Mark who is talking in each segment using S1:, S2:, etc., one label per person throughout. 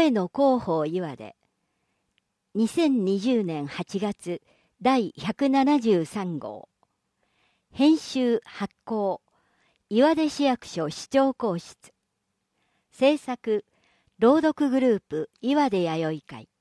S1: 声の広報岩で2020年8月第173号編集発行岩出市役所市長公室制作朗読グループ岩出弥生会。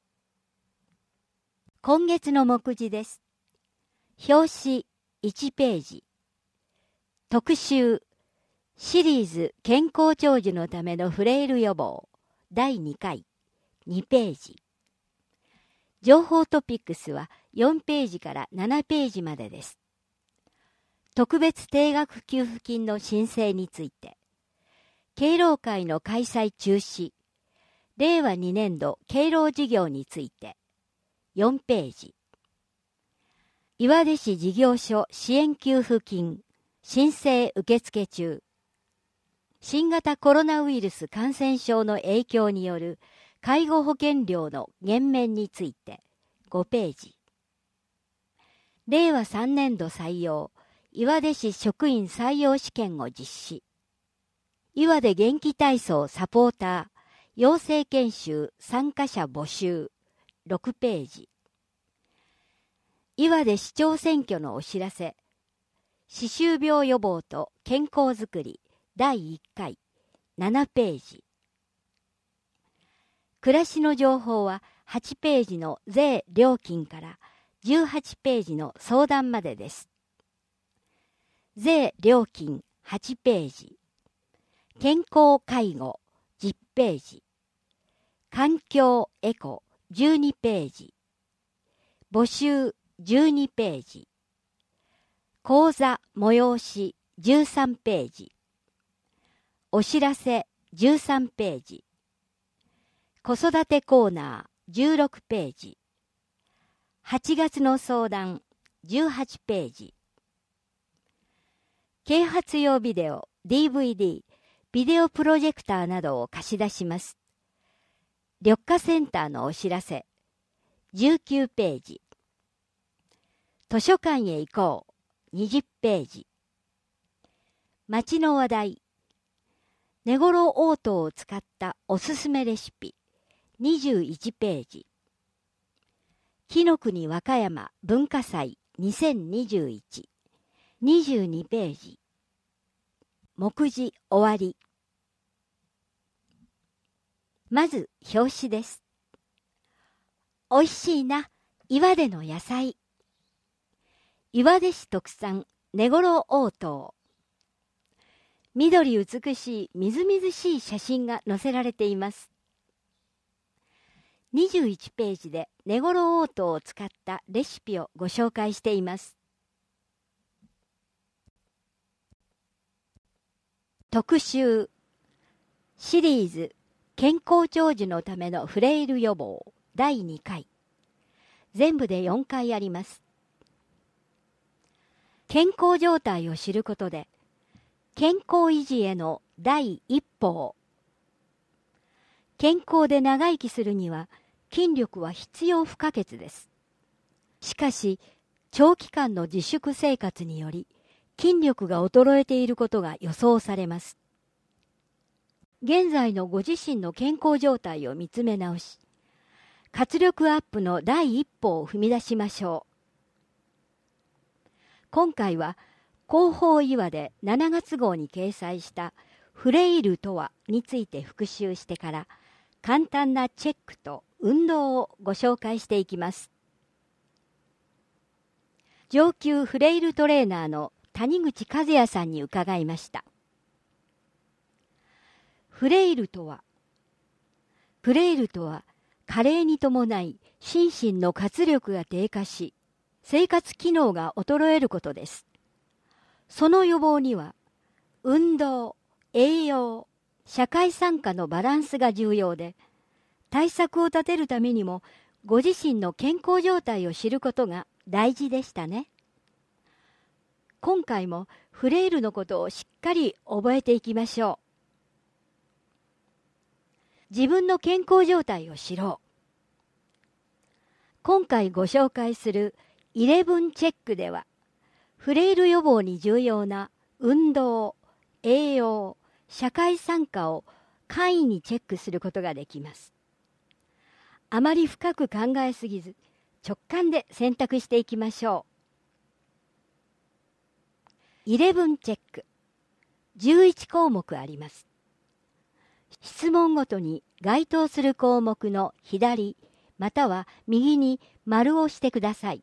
S1: 今月の目次です。表紙1ページ、特集シリーズ健康長寿のためのフレイル予防第2回2ページ、情報トピックスは4ページから7ページまでです。特別定額給付金の申請について、敬老会の開催中止、令和2年度敬老事業について4ページ、岩出市事業所支援給付金申請受付中、新型コロナウイルス感染症の影響による介護保険料の減免について5ページ、令和3年度採用岩出市職員採用試験を実施、岩出元気体操サポーター養成研修参加者募集6ページ、岩出市長選挙のお知らせ、歯周病予防と健康づくり第1回7ページ、暮らしの情報は8ページの税料金から18ページの相談までです。税料金8ページ、健康介護10ページ、環境エコ12ページ、募集12ページ、講座催し13ページ、お知らせ13ページ、子育てコーナー16ページ、8月の相談18ページ、啓発用ビデオ、DVD、ビデオプロジェクターなどを貸し出します。緑化センターのお知らせ、19ページ。図書館へ行こう、20ページ。街の話題、根頃応答を使ったおすすめレシピ、21ページ。紀の国和歌山文化祭2021、22ページ。目次終わり。まず表紙です。おいしいな、岩出の野菜。岩出市特産、根頃応答。緑美しい、みずみずしい写真が載せられています。21ページで根頃応答を使ったレシピをご紹介しています。特集シリーズ健康長寿のためのフレイル予防第2回、全部で4回あります。健康状態を知ることで健康維持への第一歩を。健康で長生きするには筋力は必要不可欠です。しかし長期間の自粛生活により筋力が衰えていることが予想されます。現在のご自身の健康状態を見つめ直し、活力アップの第一歩を踏み出しましょう。今回は広報岩で7月号に掲載したフレイルとはについて復習してから、簡単なチェックと運動をご紹介していきます。上級フレイルトレーナーの谷口和也さんに伺いました。フレイルとは加齢に伴い心身の活力が低下し、生活機能が衰えることです。その予防には運動、栄養、社会参加のバランスが重要で、対策を立てるためにもご自身の健康状態を知ることが大事でしたね。今回もフレイルのことをしっかり覚えていきましょう。自分の健康状態を知ろう。今回ご紹介する11チェックでは、フレイル予防に重要な運動、栄養、社会参加を簡易にチェックすることができます。あまり深く考えすぎず、直感で選択していきましょう。11チェック。11項目あります。質問ごとに該当する項目の左または右に丸をしてください。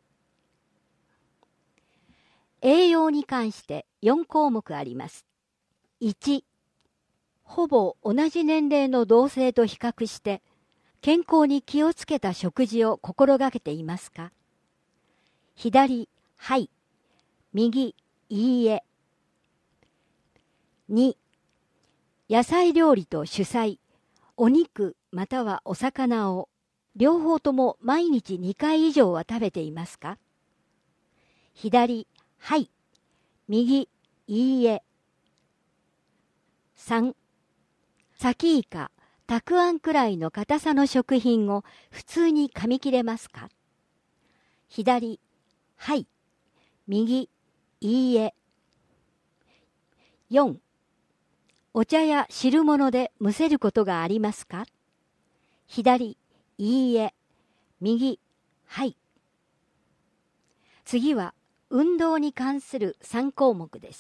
S1: 栄養に関して4項目あります。1、ほぼ同じ年齢の同性と比較して健康に気をつけた食事を心がけていますか？左、はい。右、いいえ。2、野菜料理と主菜、お肉またはお魚を両方とも毎日2回以上は食べていますか？左、はい。右、いいえ。3、サキイカ、たくあんくらいの硬さの食品を普通に噛み切れますか？左、はい。右、いいえ。4、お茶や汁物でむせることがありますか？左、いいえ。右、はい。次は運動に関する3項目です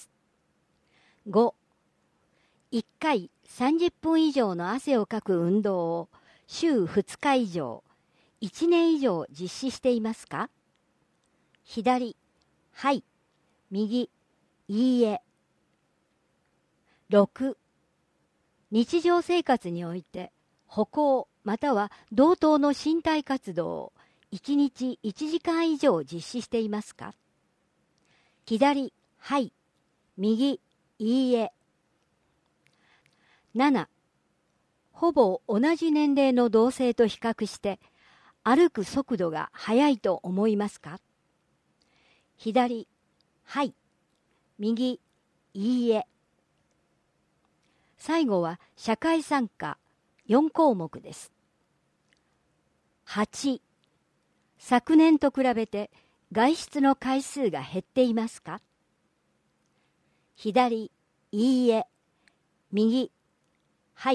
S1: 。5、1回30分以上の汗をかく運動を週2日以上、1年以上実施していますか？左、はい。右、いいえ。6、日常生活において歩行または同等の身体活動を1日1時間以上実施していますか？左、はい。右、いいえ。7、ほぼ同じ年齢の同性と比較して歩く速度が速いと思いますか？左、はい。右、いいえ。最後は社会参加4項目です。8、昨年と比べて外出の回数が減っていますか？左、いいえ。右、はい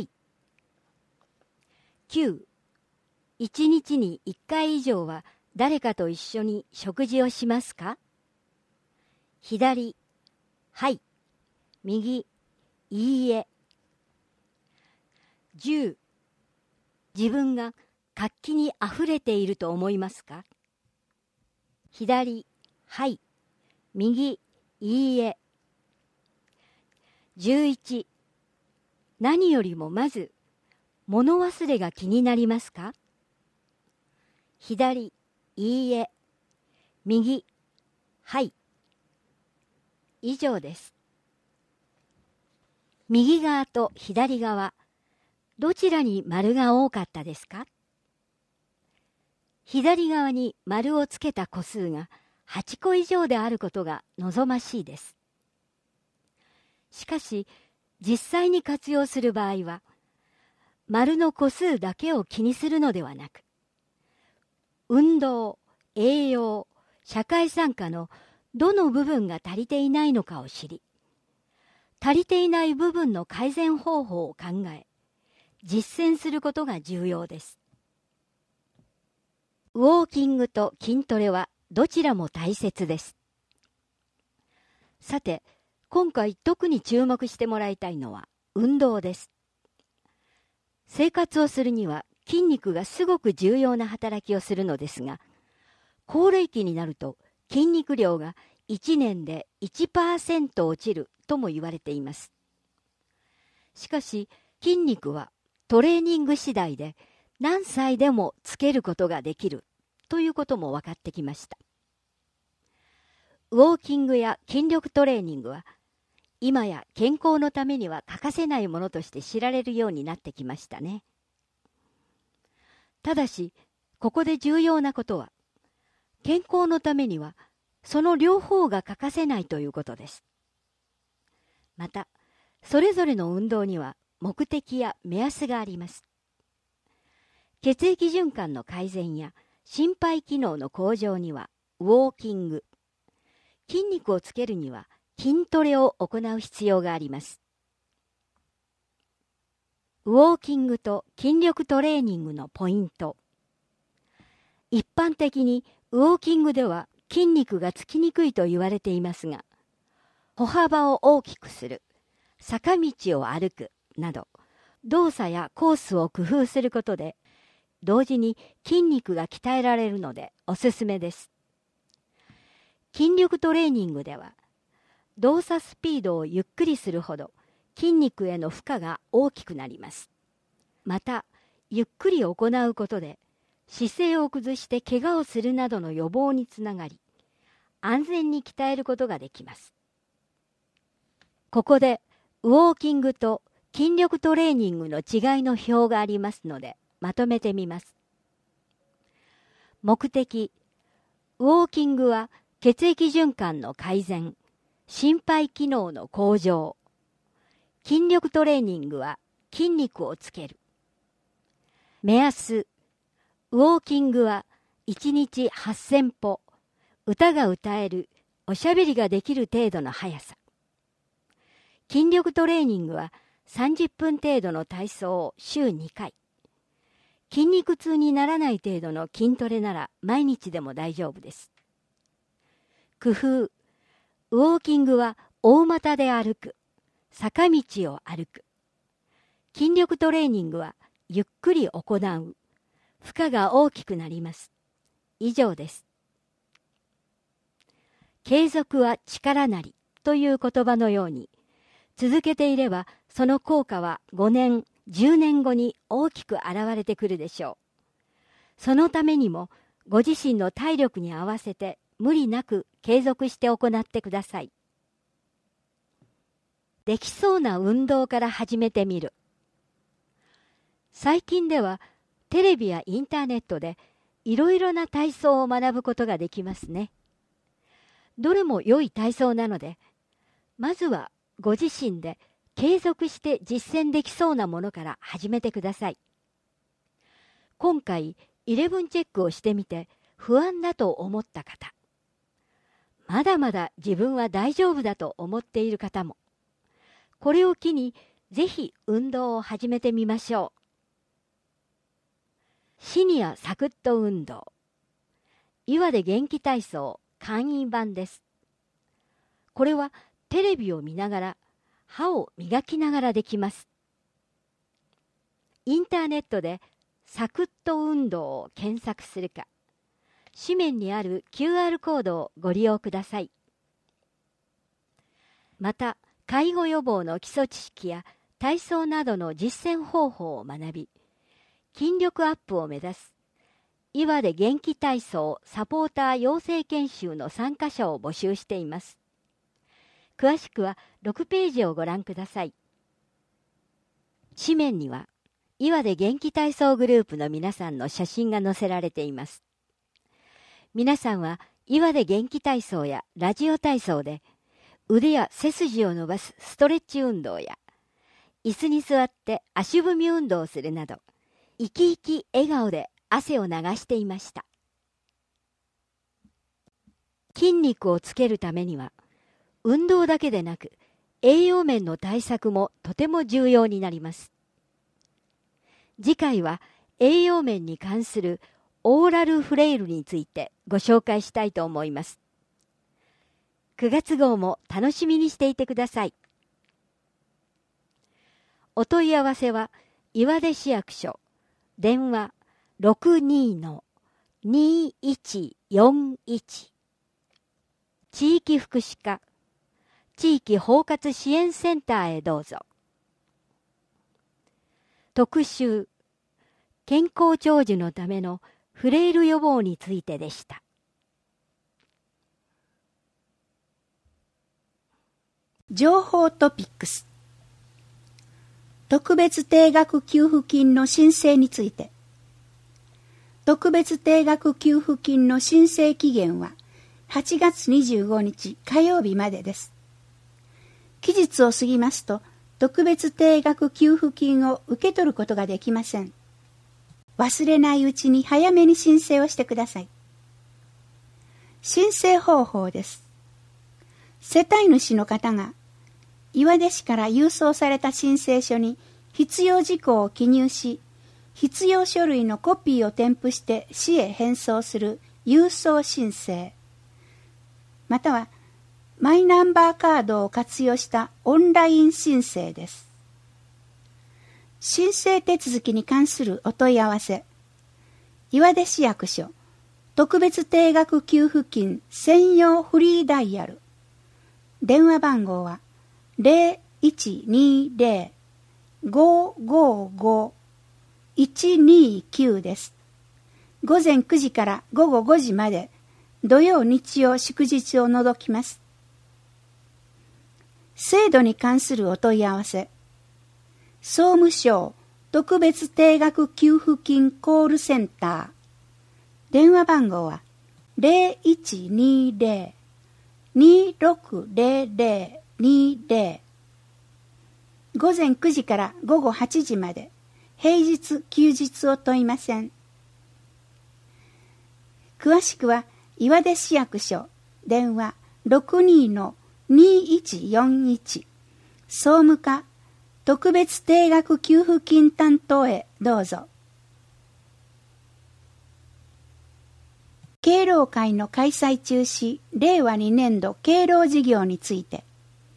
S1: 。9、1日に1回以上は誰かと一緒に食事をしますか？左、はい。右、いいえ。10、自分が活気にあふれていると思いますか？左、はい。右、いいえ。11、何よりもまず物忘れが気になりますか？左、いいえ。右、はい。以上です。右側と左側、どちらに丸が多かったですか？左側に丸をつけた個数が8個以上であることが望ましいです。しかし、実際に活用する場合は、丸の個数だけを気にするのではなく、運動、栄養、社会参加のどの部分が足りていないのかを知り、足りていない部分の改善方法を考え、実践することが重要です。ウォーキングと筋トレはどちらも大切です。さて、今回特に注目してもらいたいのは運動です。生活をするには筋肉がすごく重要な働きをするのですが、高齢期になると筋肉量が1年で 1% 落ちるとも言われています。しかし筋肉はトレーニング次第で何歳でもつけることができるということも分かってきました。ウォーキングや筋力トレーニングは今や健康のためには欠かせないものとして知られるようになってきましたね。ただし、ここで重要なことは、健康のためにはその両方が欠かせないということです。また、それぞれの運動には目的や目安があります。血液循環の改善や心肺機能の向上にはウォーキング、筋肉をつけるには筋トレを行う必要があります。 ウォーキングと筋力トレーニングのポイント。一般的にウォーキングでは筋肉がつきにくいと言われていますが、歩幅を大きくする、坂道を歩くなど、動作やコースを工夫することで、同時に筋肉が鍛えられるのでおすすめです。筋力トレーニングでは、動作スピードをゆっくりするほど筋肉への負荷が大きくなります。また、ゆっくり行うことで、姿勢を崩して怪我をするなどの予防につながり、安全に鍛えることができます。ここで、ウォーキングと筋力トレーニングの違いの表がありますので、まとめてみます。目的、ウォーキングは血液循環の改善、心肺機能の向上。筋力トレーニングは筋肉をつける。目安、ウォーキングは1日8000歩、歌が歌える、おしゃべりができる程度の速さ。筋力トレーニングは30分程度の体操を週2回。筋肉痛にならない程度の筋トレなら毎日でも大丈夫です。工夫、ウォーキングは大股で歩く、坂道を歩く。筋力トレーニングはゆっくり行う。負荷が大きくなります。以上です。継続は力なりという言葉のように、続けていればその効果は5年、10年後に大きく現れてくるでしょう。そのためにもご自身の体力に合わせて無理なく継続して行ってください。できそうな運動から始めてみる。最近ではテレビやインターネットでいろいろな体操を学ぶことができますね。どれも良い体操なので、まずはご自身で継続して実践できそうなものから始めてください。今回11チェックをしてみて不安だと思った方、まだまだ自分は大丈夫だと思っている方も、これを機にぜひ運動を始めてみましょう。シニアサクッと運動、岩で元気体操簡易版です。これはテレビを見ながら、歯を磨きながらできます。インターネットでサクッと運動を検索するか、紙面にある QR コードをご利用ください。また、介護予防の基礎知識や体操などの実践方法を学び、筋力アップを目指す岩で元気体操サポーター養成研修の参加者を募集しています。詳しくは6ページをご覧ください。紙面には岩で元気体操グループの皆さんの写真が載せられています。皆さんは岩で元気体操やラジオ体操で腕や背筋を伸ばすストレッチ運動や椅子に座って足踏み運動をするなど、生き生き笑顔で汗を流していました。筋肉をつけるためには、運動だけでなく栄養面の対策もとても重要になります。次回は栄養面に関するオーラルフレイルについてご紹介したいと思います。9月号も楽しみにしていてください。お問い合わせは岩出市役所電話 62-2141 地域福祉課地域包括支援センターへどうぞ。特集健康長寿のためのフレイル予防についてでした。
S2: 情報トピックス。特別定額給付金の申請について。特別定額給付金の申請期限は8月25日火曜日までです。期日を過ぎますと特別定額給付金を受け取ることができません。忘れないうちに早めに申請をしてください。申請方法です。世帯主の方が岩出市から郵送された申請書に必要事項を記入し、必要書類のコピーを添付して市へ返送する郵送申請、またはマイナンバーカードを活用したオンライン申請です。申請手続きに関するお問い合わせ、岩出市役所特別定額給付金専用フリーダイヤル、電話番号は 0120-555-129 です。午前9時から午後5時まで、土曜日曜祝日を除きます。制度に関するお問い合わせ、総務省特別定額給付金コールセンター、電話番号は 0120-260020、午前9時から午後8時まで、平日休日を問いません。詳しくは岩出市役所電話 62-2141 総務課特別定額給付金担当へどうぞ。敬老会の開催中止、令和2年度敬老事業について、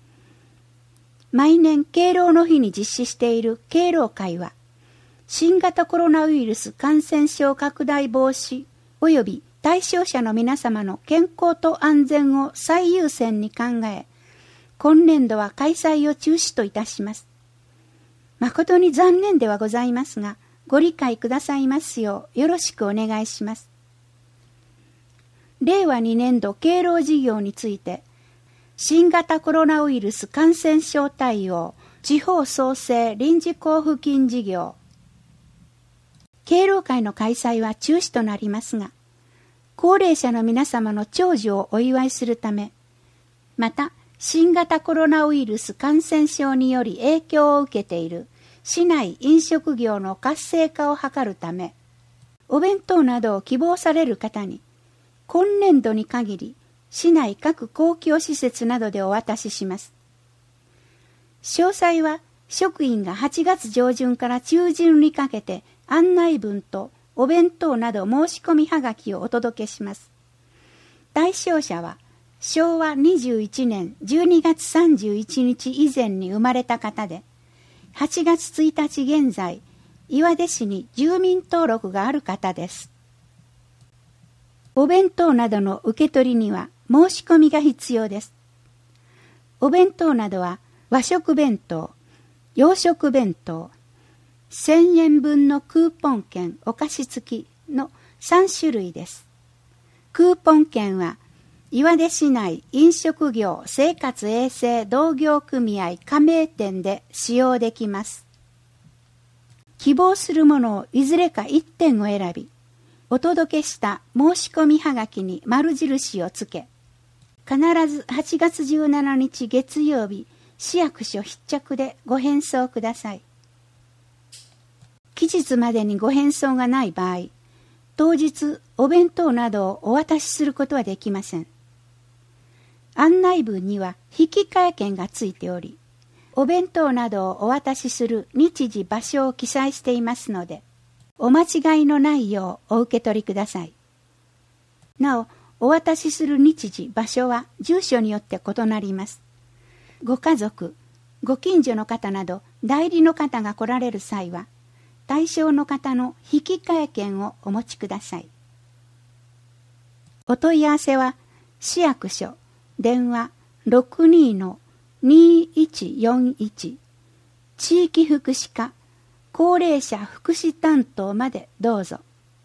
S2: 毎年敬老の日に実施している敬老会は、新型コロナウイルス感染症拡大防止及び対象者の皆様の健康と安全を最優先に考え、今年度は開催を中止といたします。誠に残念ではございますが、ご理解くださいますようよろしくお願いします。令和2年度敬老事業について、新型コロナウイルス感染症対応地方創生臨時交付金事業、敬老会の開催は中止となりますが、高齢者の皆様の長寿をお祝いするため、また新型コロナウイルス感染症により影響を受けている市内飲食業の活性化を図るため、お弁当などを希望される方に、今年度に限り市内各公共施設などでお渡しします。詳細は職員が8月上旬から中旬にかけて案内文とお弁当など申し込みはがきをお届けします。対象者は昭和21年12月31日以前に生まれた方で、8月1日現在、岩出市に住民登録がある方です。お弁当などの受け取りには申し込みが必要です。お弁当などは和食弁当、洋食弁当、1000円分のクーポン券お菓子付きの3種類です。クーポン券は岩出市内飲食業生活衛生同業組合加盟店で使用できます。希望するものをいずれか1点を選び、お届けした申し込みはがきに丸印をつけ、必ず8月17日月曜日、市役所必着でご返送ください。期日までにご返送がない場合、当日お弁当などをお渡しすることはできません。案内文には引換券がついており、お弁当などをお渡しする日時場所を記載していますので、お間違いのないようお受け取りください。なお、お渡しする日時場所は住所によって異なります。ご家族、ご近所の方など代理の方が来られる際は、対象の方の引換券をお持ちください。お問い合わせは、市役所、電話 62-2141、地域福祉課、高齢者福祉担当までどうぞ。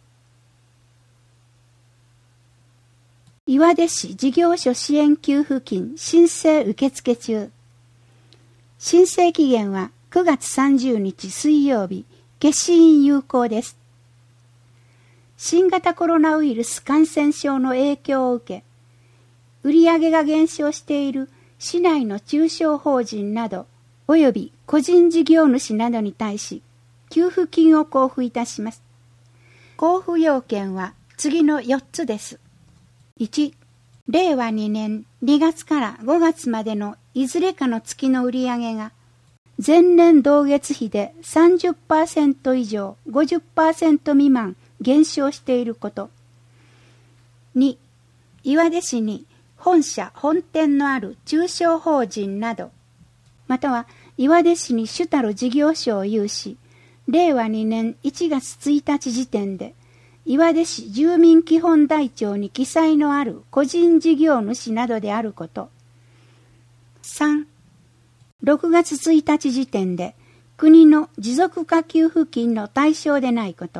S2: 岩出市事業所支援給付金申請受付中。申請期限は9月30日水曜日、消印有効です。新型コロナウイルス感染症の影響を受け、売上が減少している市内の中小法人など、および個人事業主などに対し、給付金を交付いたします。交付要件は次の4つです。1、令和2年2月から5月までのいずれかの月の売上が前年同月比で 30% 以上 50% 未満減少していること。2、岩出市に本社本店のある中小法人など、または岩出市に主たる事業所を有し、令和2年1月1日時点で岩出市住民基本台帳に記載のある個人事業主などであること。3、6月1日時点で国の持続化給付金の対象でないこと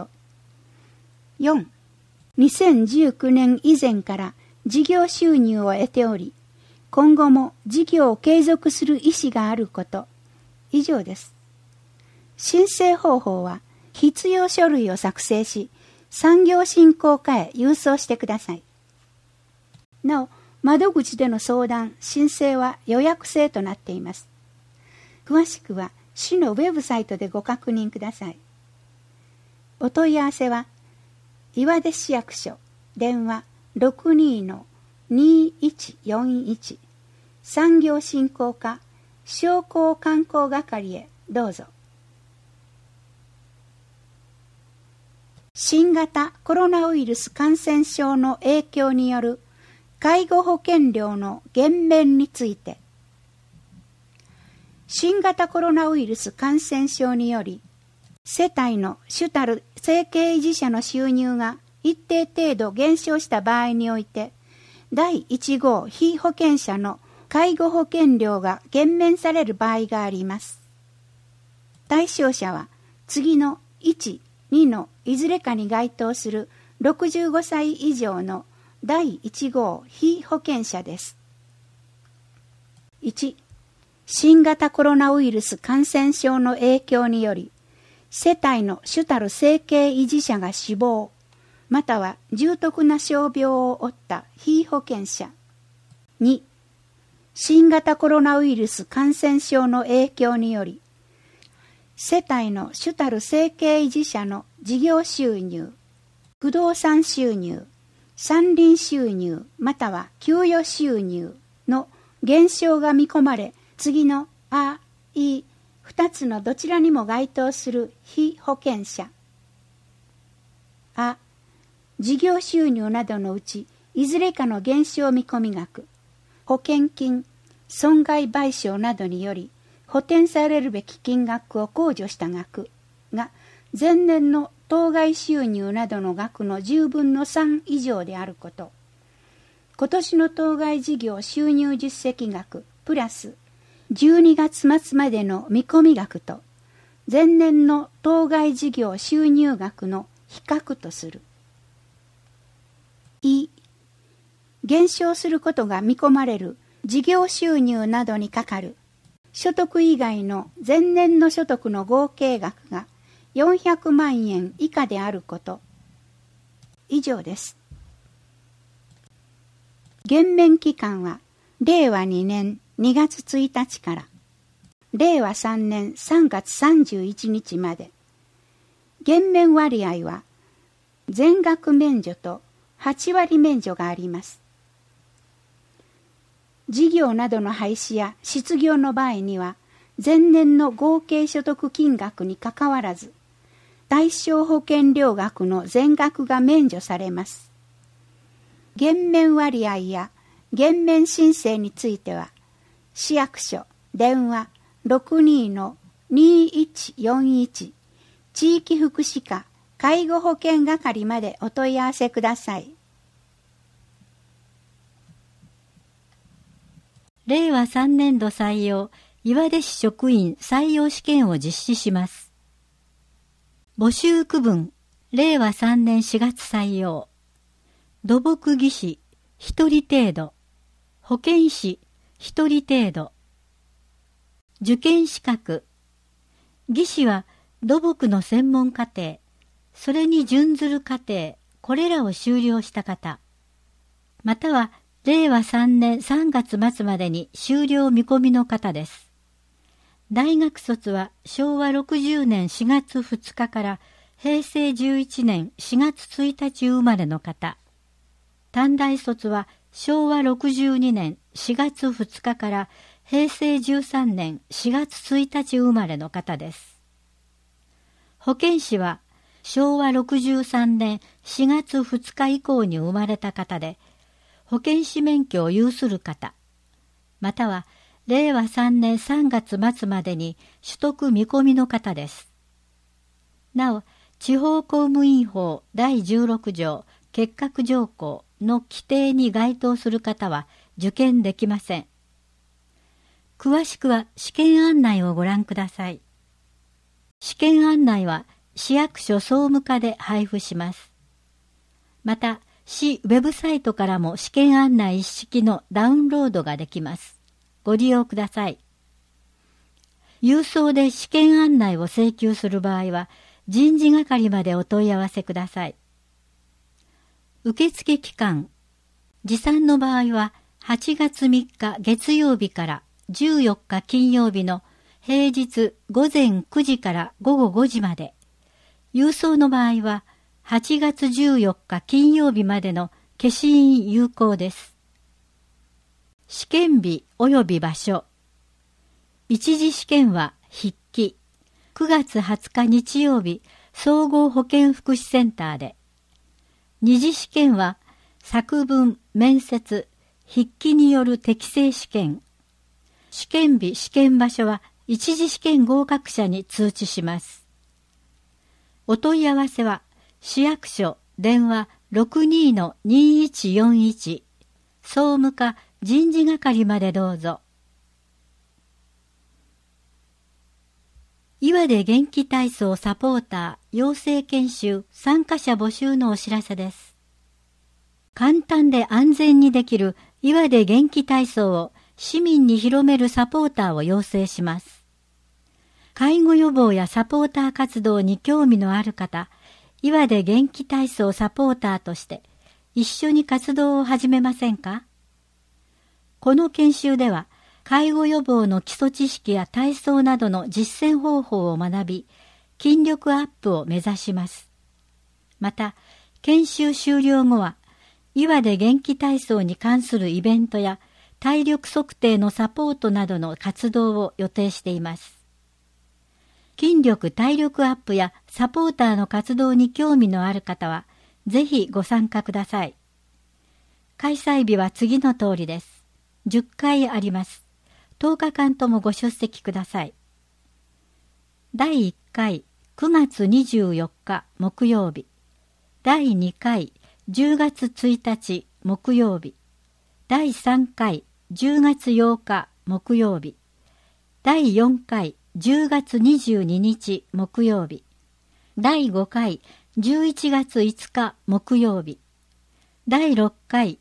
S2: 。4、2019年以前から事業収入を得ており、今後も事業を継続する意思があること。以上です。申請方法は必要書類を作成し、産業振興課へ郵送してください。なお、窓口での相談・申請は予約制となっています。詳しくは市のウェブサイトでご確認ください。お問い合わせは、岩出市役所電話 62-2141 産業振興課商工観光係へどうぞ。新型コロナウイルス感染症の影響による介護保険料の減免について。新型コロナウイルス感染症により世帯の主たる生計維持者の収入が一定程度減少した場合において、第1号被保険者の介護保険料が減免される場合があります。対象者は次の1、2のいずれかに該当する65歳以上の第1号被保険者です。1、新型コロナウイルス感染症の影響により、世帯の主たる生計維持者が死亡、または重篤な傷病を負った被保険者。2、新型コロナウイルス感染症の影響により、世帯の主たる生計維持者の事業収入、不動産収入、山林収入、または給与収入の減少が見込まれ、次のあ、い、2つのどちらにも該当する被保険者。あ、事業収入などのうちいずれかの減少見込み額、保険金、損害賠償などにより補填されるべき金額を控除した額が前年の当該収入などの額の10分の3以上であること。今年の当該事業収入実績額プラス12月末までの見込み額と前年の当該事業収入額の比較とする。減少することが見込まれる事業収入などにかかる所得以外の前年の所得の合計額が400万円以下であること。以上です。減免期間は令和2年2月1日から令和3年3月31日まで。減免割合は全額免除と8割免除があります。事業などの廃止や失業の場合には前年の合計所得金額にかかわらず対象保険料額の全額が免除されます。減免割合や減免申請については市役所電話 62-2141 地域福祉課介護保険係までお問い合わせください。
S1: 令和3年度採用岩出市職員採用試験を実施します。募集区分令和3年4月採用土木技師1人程度、保健師1人程度。受験資格技師は土木の専門課程、それに準ずる課程、これらを修了した方、または令和3年3月末までに修了見込みの方です。大学卒は昭和60年4月2日から平成11年4月1日生まれの方。短大卒は昭和62年4月2日から
S3: 平成13年4月1日生まれの方です。保健師は昭和63年4月2日以降に生まれた方で、保健師免許を有する方、または令和3年3月末までに取得見込みの方です。なお、地方公務員法第16条結核条項の規定に該当する方は受験できません。詳しくは試験案内をご覧ください。試験案内は市役所総務課で配布します。また、市ウェブサイトからも試験案内一式のダウンロードができます。ご利用ください。郵送で試験案内を請求する場合は、人事係までお問い合わせください。受付期間、持参の場合は8月3日月曜日から14日金曜日の平日午前9時から午後5時まで、郵送の場合は8月14日金曜日までの消印有効です。試験日及び場所。一次試験は筆記。9月20日日曜日、総合保健福祉センターで。二次試験は作文、面接、筆記による適正試験。試験日、試験場所は一次試験合格者に通知します。お問い合わせは、市役所電話 62-2141 総務課人事係までどうぞ。岩出元気体操サポーター養成研修参加者募集のお知らせです。簡単で安全にできる岩出元気体操を市民に広めるサポーターを養成します。介護予防やサポーター活動に興味のある方、岩出元気体操サポーターとして一緒に活動を始めませんか？この研修では、介護予防の基礎知識や体操などの実践方法を学び、筋力アップを目指します。また、研修終了後は、岩出元気体操に関するイベントや体力測定のサポートなどの活動を予定しています。筋力・体力アップやサポーターの活動に興味のある方は、ぜひご参加ください。開催日は次の通りです。10回あります。10日間ともご出席ください。第1回9月24日木曜日。第2回10月1日木曜日。第3回10月8日木曜日。第4回10月22日木曜日。第5回11月5日木曜日。第6回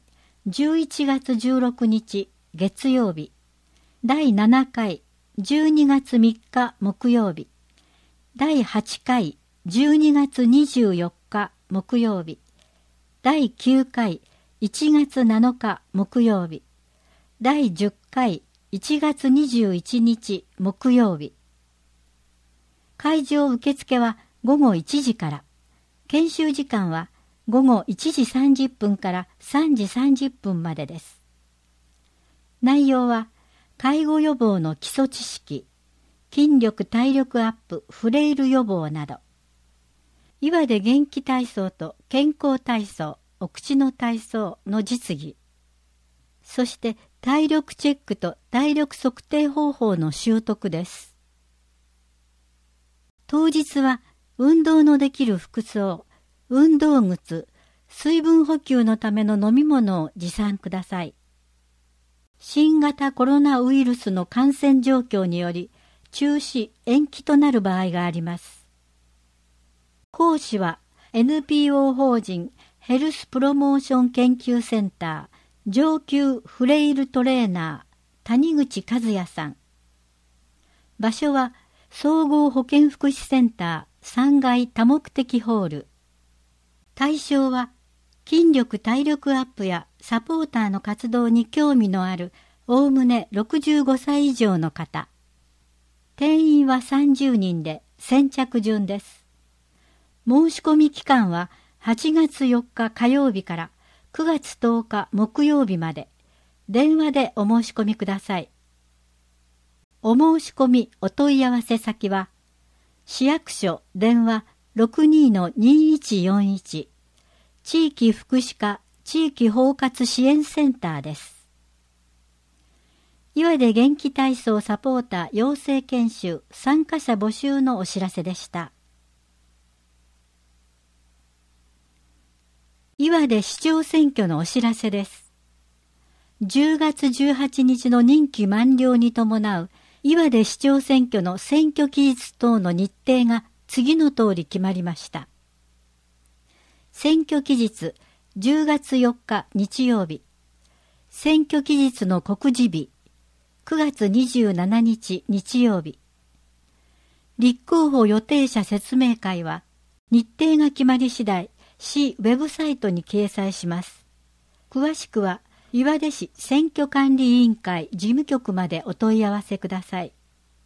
S3: 11月16日月曜日。第7回12月3日木曜日。第8回12月24日木曜日。第9回1月7日木曜日。第10回1月21日木曜日。会場受付は午後1時から。研修時間は午後1時30分から3時30分までです。内容は介護予防の基礎知識、筋力・体力アップ、フレイル予防など、岩出元気体操と健康体操、お口の体操の実技、そして体力チェックと体力測定方法の習得です。当日は運動のできる服装、運動靴、水分補給のための飲み物を持参ください。新型コロナウイルスの感染状況により中止・延期となる場合があります。講師は NPO 法人ヘルスプロモーション研究センター上級フレイルトレーナー谷口和也さん。場所は総合保健福祉センター3階多目的ホール。対象は筋力・体力アップやサポーターの活動に興味のあるおおむね65歳以上の方。定員は30人で先着順です。申し込み期間は8月4日火曜日から9月10日木曜日まで。電話でお申し込みください。 お申し込みお問い合わせ先は、市役所電話 62-2141 地域福祉課地域包括支援センターです。岩出元気体操サポーター養成研修参加者募集のお知らせでした。岩出市長選挙のお知らせです。10月18日の任期満了に伴う岩出市長選挙の選挙期日等の日程が次の通り決まりました。選挙期日10月4日日曜日、選挙期日の告示日9月27日日曜日、立候補予定者説明会は日程が決まり次第、市ウェブサイトに掲載します。詳しくは岩出市選挙管理委員会事務局までお問い合わせください。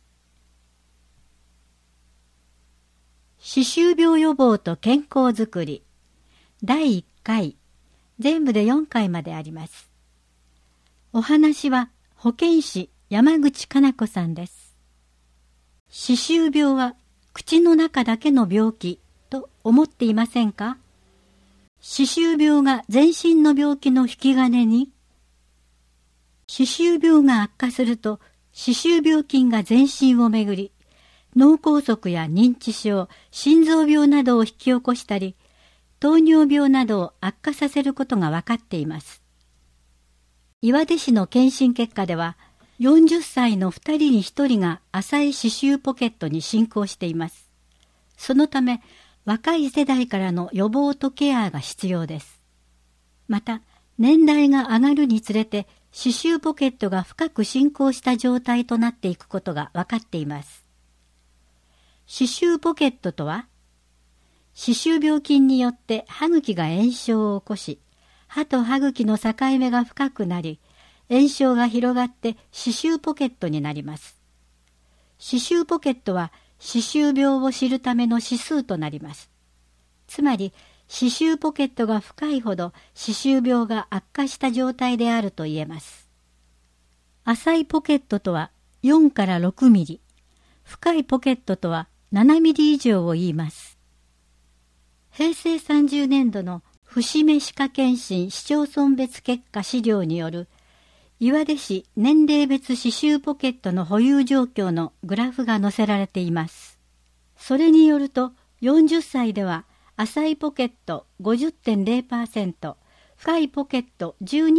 S3: 歯周病予防と健康づくり第1回、全部で4回まであります。お話は保健師山口かな子さんです。歯周病は口の中だけの病気と思っていませんか？歯周病が全身の病気の引き金に、歯周病が悪化すると歯周病菌が全身をめぐり、脳梗塞や認知症、心臓病などを引き起こしたり、糖尿病などを悪化させることが分かっています。岩出市の検診結果では、40歳の2人に1人が浅い歯周ポケットに進行しています。そのため、若い世代からの予防とケアが必要です。また、年代が上がるにつれて、歯周ポケットが深く進行した状態となっていくことが分かっています。歯周ポケットとは、歯周病菌によって歯茎が炎症を起こし、歯と歯茎の境目が深くなり、炎症が広がって歯周ポケットになります。歯周ポケットは歯周病を知るための指数となります。つまり、歯周ポケットが深いほど歯周病が悪化した状態であると言えます。浅いポケットとは4から6ミリ、深いポケットとは7ミリ以上を言います。平成30年度の節目歯科検診市町村別結果資料による岩出市年齢別歯周ポケットの保有状況のグラフが載せられています。それによると40歳では浅いポケット 50.0%、深いポケット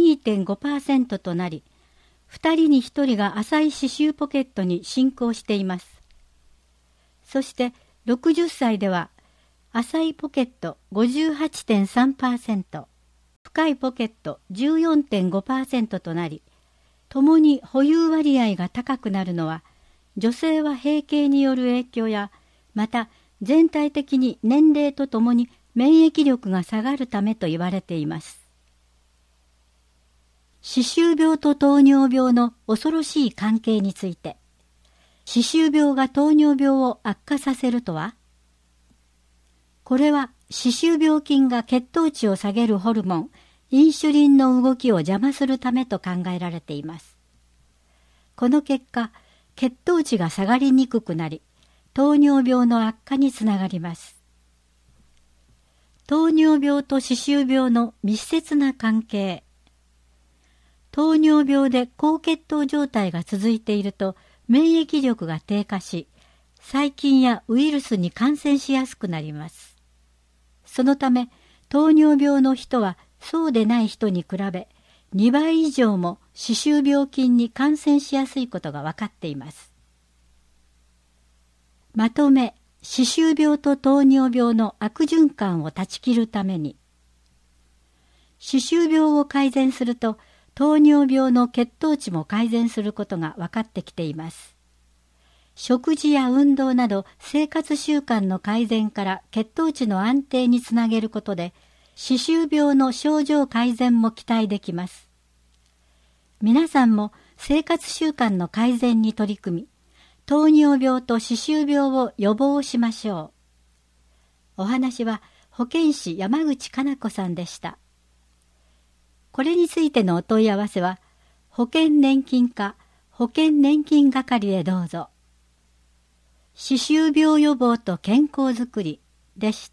S3: 12.5% となり、2人に1人が浅い歯周ポケットに進行しています。そして60歳では浅いポケット 58.3%、深いポケット 14.5% となり、ともに保有割合が高くなるのは、女性は閉経による影響や、また全体的に年齢とともに免疫力が下がるためと言われています。歯周病と糖尿病の恐ろしい関係について、歯周病が糖尿病を悪化させるとは？これは歯周病菌が血糖値を下げるホルモン、インシュリンの動きを邪魔するためと考えられています。この結果、血糖値が下がりにくくなり、糖尿病の悪化につながります。糖尿病と歯周病の密接な関係。糖尿病で高血糖状態が続いていると免疫力が低下し、細菌やウイルスに感染しやすくなります。そのため、糖尿病の人はそうでない人に比べ、2倍以上も歯周病菌に感染しやすいことが分かっています。まとめ、歯周病と糖尿病の悪循環を断ち切るために、歯周病を改善すると糖尿病の血糖値も改善することが分かってきています。食事や運動など生活習慣の改善から血糖値の安定につなげることで、歯周病の症状改善も期待できます。皆さんも生活習慣の改善に取り組み、糖尿病と歯周病を予防しましょう。お話は保健師山口かな子さんでした。これについてのお問い合わせは、保険年金課保険年金係へどうぞ。歯周病予防と健康づくりでした。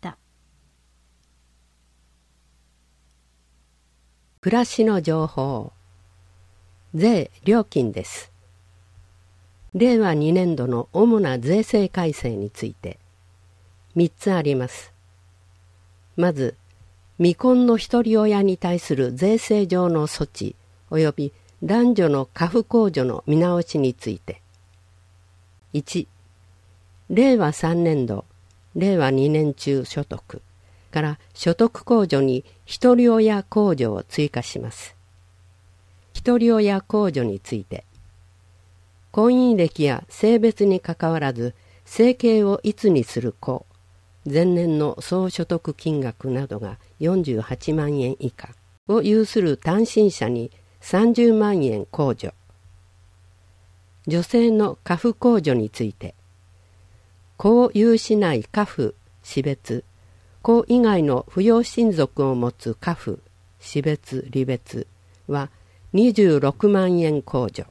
S4: 暮らしの情報。税・料金です。令和2年度の主な税制改正について3つあります。まず、未婚の一人親に対する税制上の措置及び男女の家父控除の見直しについて。1、令和3年度、令和2年中所得から所得控除に一人親控除を追加します。一人親控除について、婚姻歴や性別にかかわらず生計をいつにする子、前年の総所得金額などが48万円以下を有する単身者に30万円控除。女性の家父控除について、子を有しない家父、死別、子以外の扶養親族を持つ家父、死別、離別は26万円控除。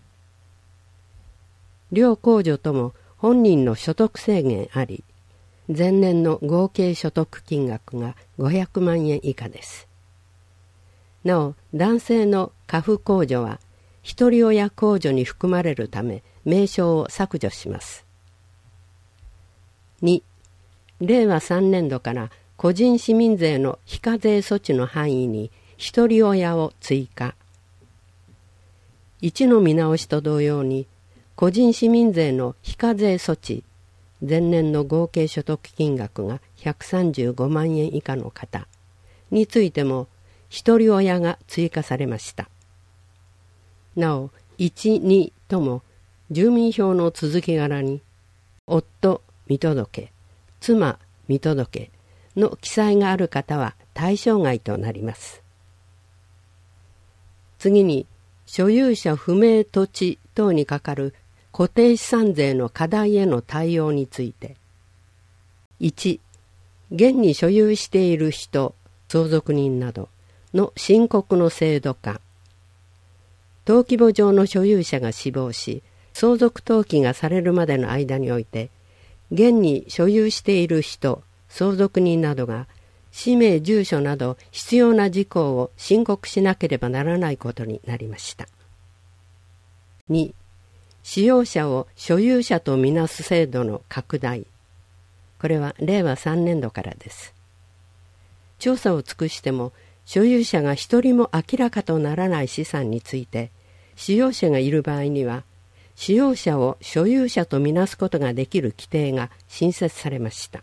S4: 両控除とも本人の所得制限あり、前年の合計所得金額が500万円以下です。なお、男性の家父控除は一人親控除に含まれるため名称を削除します。2、令和3年度から個人市民税の非課税措置の範囲に一人親を追加。1の見直しと同様に、個人市民税の非課税措置、前年の合計所得金額が135万円以下の方についても一人親が追加されました。なお、1、2とも住民票の続き柄に夫見届、妻見届の記載がある方は対象外となります。次に、所有者不明土地等にかかる固定資産税の課題への対応について。1、現に所有している人、相続人などの申告の制度化。登記簿上の所有者が死亡し、相続登記がされるまでの間において、現に所有している人、相続人などが氏名、住所など必要な事項を申告しなければならないことになりました。2、使用者を所有者とみなす制度の拡大。これは令和3年度からです。調査を尽くしても所有者が一人も明らかとならない資産について、使用者がいる場合には使用者を所有者とみなすことができる規定が新設されました。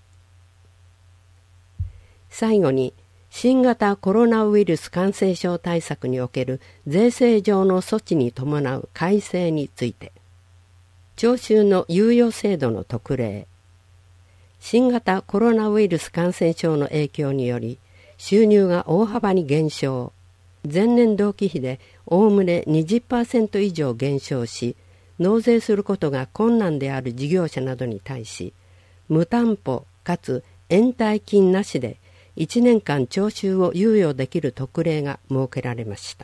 S4: 最後に、新型コロナウイルス感染症対策における税制上の措置に伴う改正について。徴収の猶予制度の特例。新型コロナウイルス感染症の影響により収入が大幅に減少。前年同期比でおおむね 20% 以上減少し、納税することが困難である事業者などに対し、無担保かつ延滞金なしで1年間徴収を猶予できる特例が設けられました。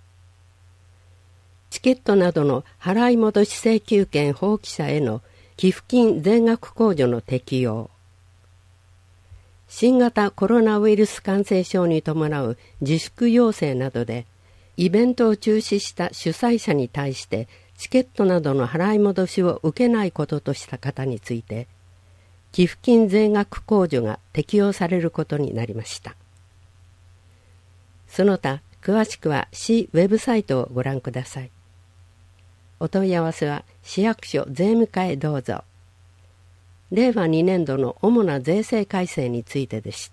S4: チケットなどの払い戻し請求権放棄者への寄付金全額控除の適用。新型コロナウイルス感染症に伴う自粛要請などでイベントを中止した主催者に対してチケットなどの払い戻しを受けないこととした方について、寄付金全額控除が適用されることになりました。その他、詳しくは市ウェブサイトをご覧ください。お問い合わせは市役所税務課へどうぞ。令和2年度の主な税制改正についてでした。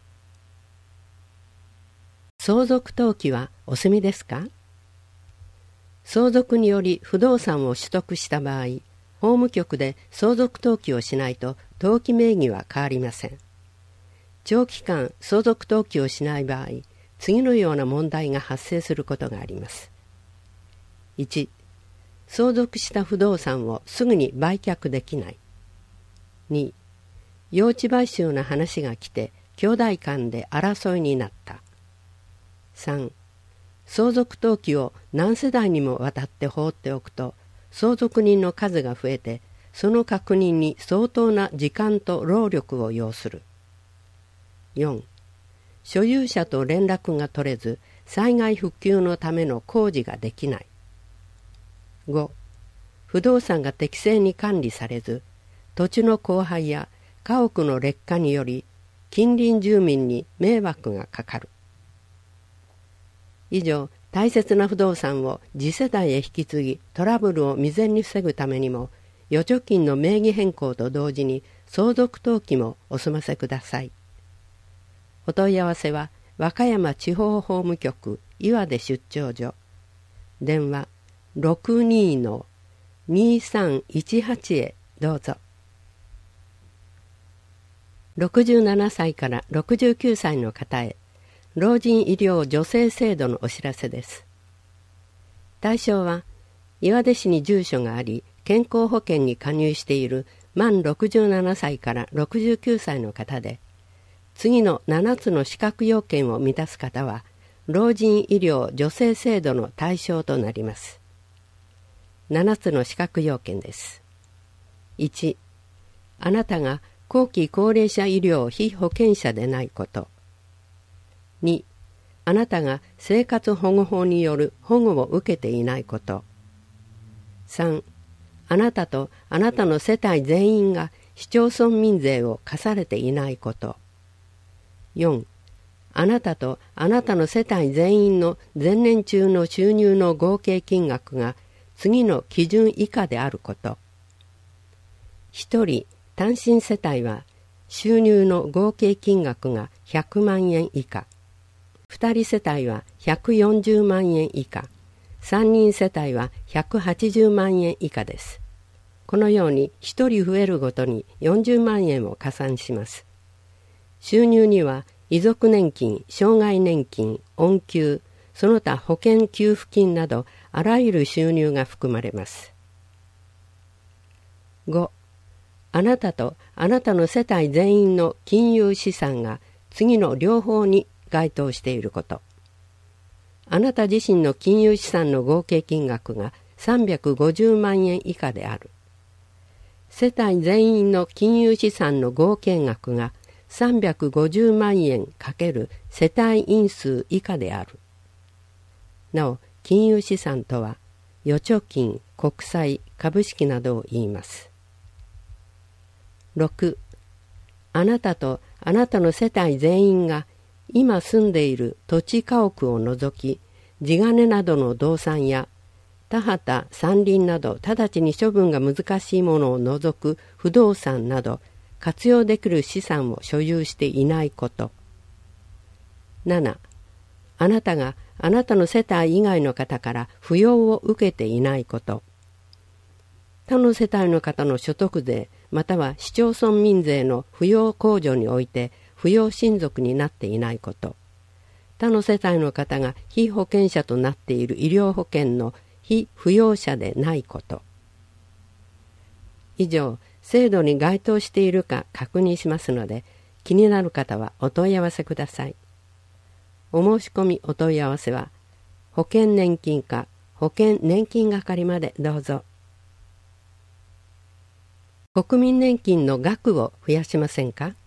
S4: 相続登記はお済みですか？相続により不動産を取得した場合、法務局で相続登記をしないと登記名義は変わりません。長期間相続登記をしない場合、次のような問題が発生することがあります。1、相続した不動産をすぐに売却できない。2、用地買収の話が来て兄弟間で争いになった。3、相続登記を何世代にもわたって放っておくと、 相続人の数が増えて、その確認に相当な時間と労力を要する。4. 所有者と連絡が取れず、災害復旧のための工事ができない。5. 不動産が適正に管理されず、土地の荒廃や家屋の劣化により、近隣住民に迷惑がかかる。以上、大切な不動産を次世代へ引き継ぎ、トラブルを未然に防ぐためにも、預貯金の名義変更と同時に相続登記もお済ませください。お問い合わせは和歌山地方法務局岩出出張所、電話 62-2318 へどうぞ。67歳から69歳の方へ、老人医療助成制度のお知らせです。対象は岩出市に住所があり、健康保険に加入している満67歳から69歳の方で、次の7つの資格要件を満たす方は、老人医療助成制度の対象となります。7つの資格要件です。1、あなたが後期高齢者医療被保険者でないこと。2、あなたが生活保護法による保護を受けていないこと。3、あなたとあなたの世帯全員が市町村民税を課されていないこと。4、あなたとあなたの世帯全員の前年中の収入の合計金額が次の基準以下であること。1人単身世帯は収入の合計金額が100万円以下、2人世帯は140万円以下、3人世帯は180万円以下です。このように1人増えるごとに40万円を加算します。収入には遺族年金、障害年金、恩給、その他保険給付金などあらゆる収入が含まれます。5、あなたとあなたの世帯全員の金融資産が次の両方に該当していること。あなた自身の金融資産の合計金額が350万円以下である。世帯全員の金融資産の合計額が350万円×世帯員数以下である。なお、金融資産とは預貯金、国債、株式などを言います。6、あなたとあなたの世帯全員が今住んでいる土地家屋を除き、地金などの動産や田畑、山林など直ちに処分が難しいものを除く不動産など活用できる資産を所有していないこと。7、あなたがあなたの世帯以外の方から扶養を受けていないこと。他の世帯の方の所得税または市町村民税の扶養控除において扶養親族になっていないこと。他の世帯の方が被保険者となっている医療保険の被扶養者でないこと。以上、制度に該当しているか確認しますので、気になる方はお問い合わせください。お申し込みお問い合わせは、保険年金課保険年金係までどうぞ。国民年金の額を増やしませんか？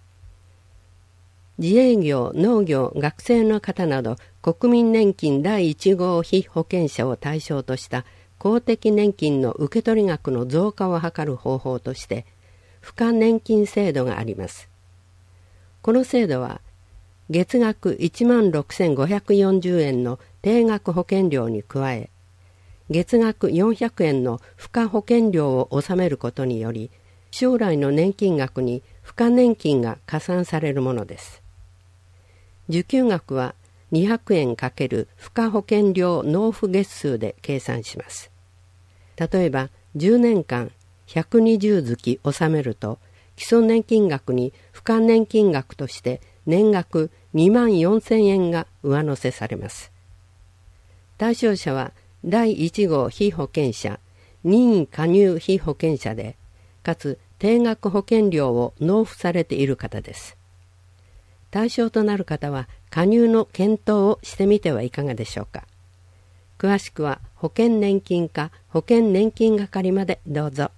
S4: 自営業、農業、学生の方など国民年金第1号被保険者を対象とした公的年金の受取額の増加を図る方法として賦課年金制度があります。この制度は月額16,540円の定額保険料に加え、月額400円の賦課保険料を納めることにより、将来の年金額に賦課年金が加算されるものです。受給額は200円×賦課保険料納付月数で計算します。例えば10年間120月納めると、基礎年金額に賦課年金額として年額24,000円が上乗せされます。対象者は第1号被保険者、任意加入被保険者で、かつ定額保険料を納付されている方です。対象となる方は加入の検討をしてみてはいかがでしょうか。 詳しくは保険年金課保険年金係までどうぞ。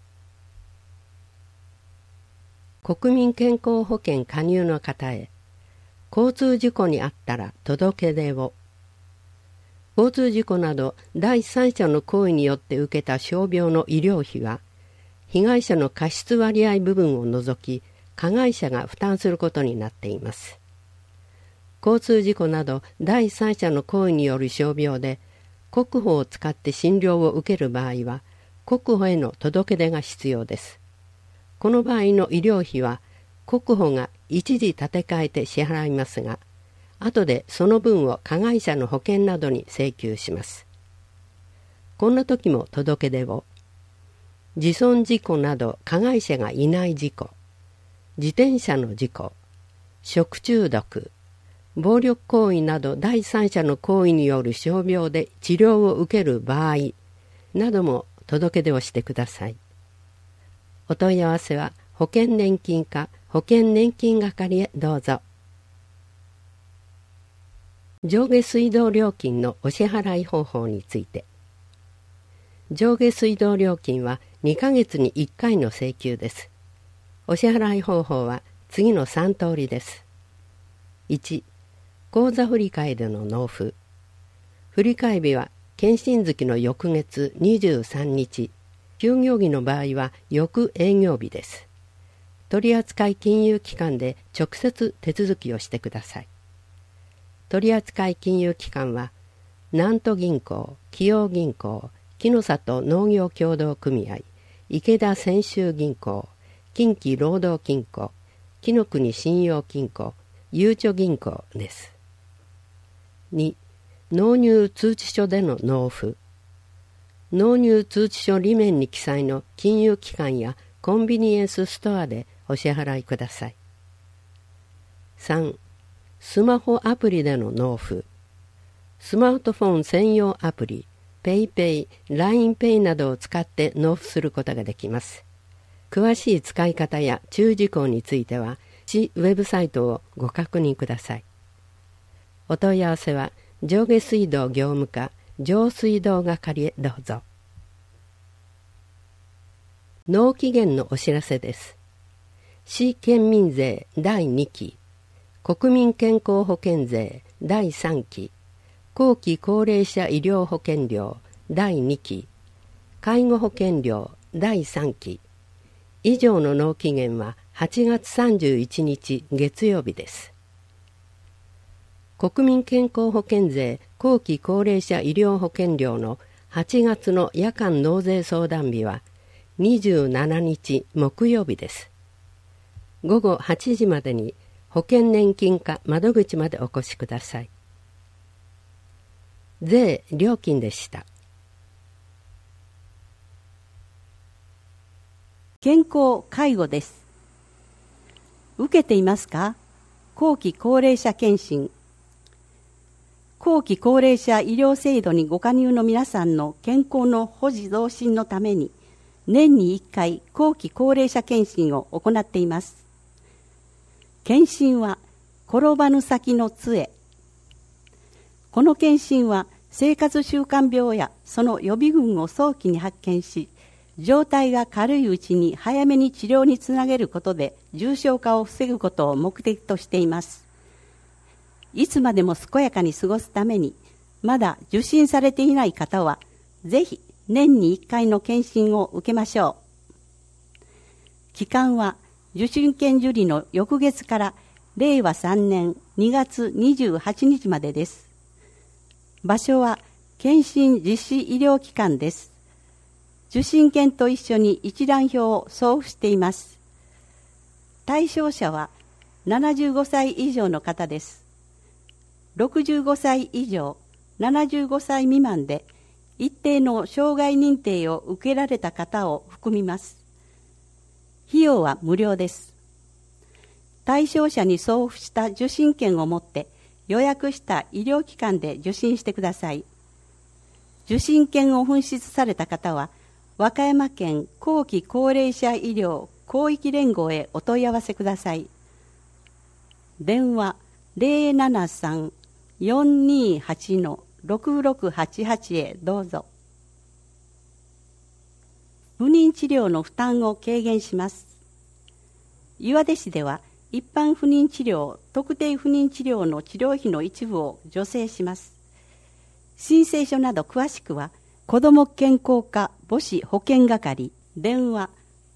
S4: 国民健康保険加入の方へ、交通事故にあったら届け出を。交通事故など第三者の行為によって受けた傷病の医療費は、被害者の過失割合部分を除き、加害者が負担することになっています。交通事故など第三者の行為による傷病で、国保を使って診療を受ける場合は、国保への届け出が必要です。この場合の医療費は、国保が一時立て替えて支払いますが、後でその分を加害者の保険などに請求します。こんな時も届け出を、自損事故など加害者がいない事故、自転車の事故、食中毒、暴力行為など第三者の行為による傷病で治療を受ける場合なども届け出をしてください。お問い合わせは保険年金課保険年金係へどうぞ。上下水道料金のお支払い方法について。上下水道料金は2ヶ月に1回の請求です。お支払い方法は次の3通りです。1、口座振替での納付。振替日は検診月の翌月23日、休業日の場合は翌営業日です。取扱金融機関で直接手続きをしてください。取扱金融機関は、南都銀行、紀陽銀行、木の里農業協同組合、池田泉州銀行、近畿労働金庫、紀の国信用金庫、ゆうちょ銀行です。2、納入通知書での納付。納入通知書裏面に記載の金融機関やコンビニエンスストアでお支払いください。3、スマホアプリでの納付。スマートフォン専用アプリ、PayPay、LINEPay などを使って納付することができます。詳しい使い方や注意事項については、市ウェブサイトをご確認ください。お問い合わせは、上下水道業務課上水道係へどうぞ。納期限のお知らせです。市県民税第2期、国民健康保険税第3期、後期高齢者医療保険料第2期、介護保険料第3期、以上の納期限は8月31日月曜日です。国民健康保険税後期高齢者医療保険料の8月の夜間納税相談日は27日木曜日です。午後8時までに保険年金課窓口までお越しください。税料金でした。
S5: 健康介護です。受けていますか？後期高齢者健診。後期高齢者医療制度にご加入の皆さんの健康の保持増進のために、年に1回後期高齢者健診を行っています。健診は転ばぬ先の杖。この健診は生活習慣病やその予備軍を早期に発見し、状態が軽いうちに早めに治療につなげることで重症化を防ぐことを目的としています。いつまでも健やかに過ごすために、まだ受診されていない方は、ぜひ年に1回の検診を受けましょう。期間は受診券受理の翌月から令和3年2月28日までです。場所は検診実施医療機関です。受診券と一緒に一覧表を送付しています。対象者は75歳以上の方です。65歳以上、75歳未満で一定の障害認定を受けられた方を含みます。費用は無料です。対象者に送付した受診券を持って予約した医療機関で受診してください。受診券を紛失された方は、和歌山県後期高齢者医療広域連合へお問い合わせください。電話 073-428-0000 6688へどうぞ。不妊治療の負担を軽減します。岩出市では一般不妊治療、特定不妊治療の治療費の一部を助成します。申請書など詳しくは子ども健康課母子保健係電話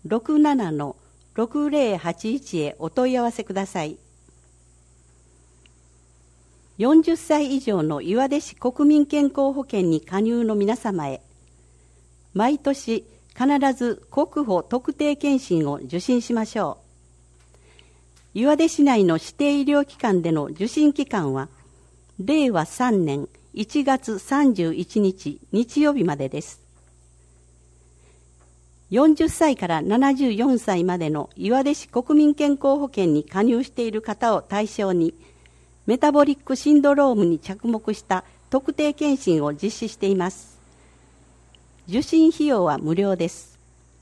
S5: 67-6081 へお問い合わせください。40歳以上の岩出市国民健康保険に加入の皆様へ、毎年必ず国保特定健診を受診しましょう。岩出市内の指定医療機関での受診期間は令和3年1月31日日曜日までです。40歳から74歳までの岩出市国民健康保険に加入している方を対象に、メタボリックシンドロームに着目した特定健診を実施しています。受診費用は無料です。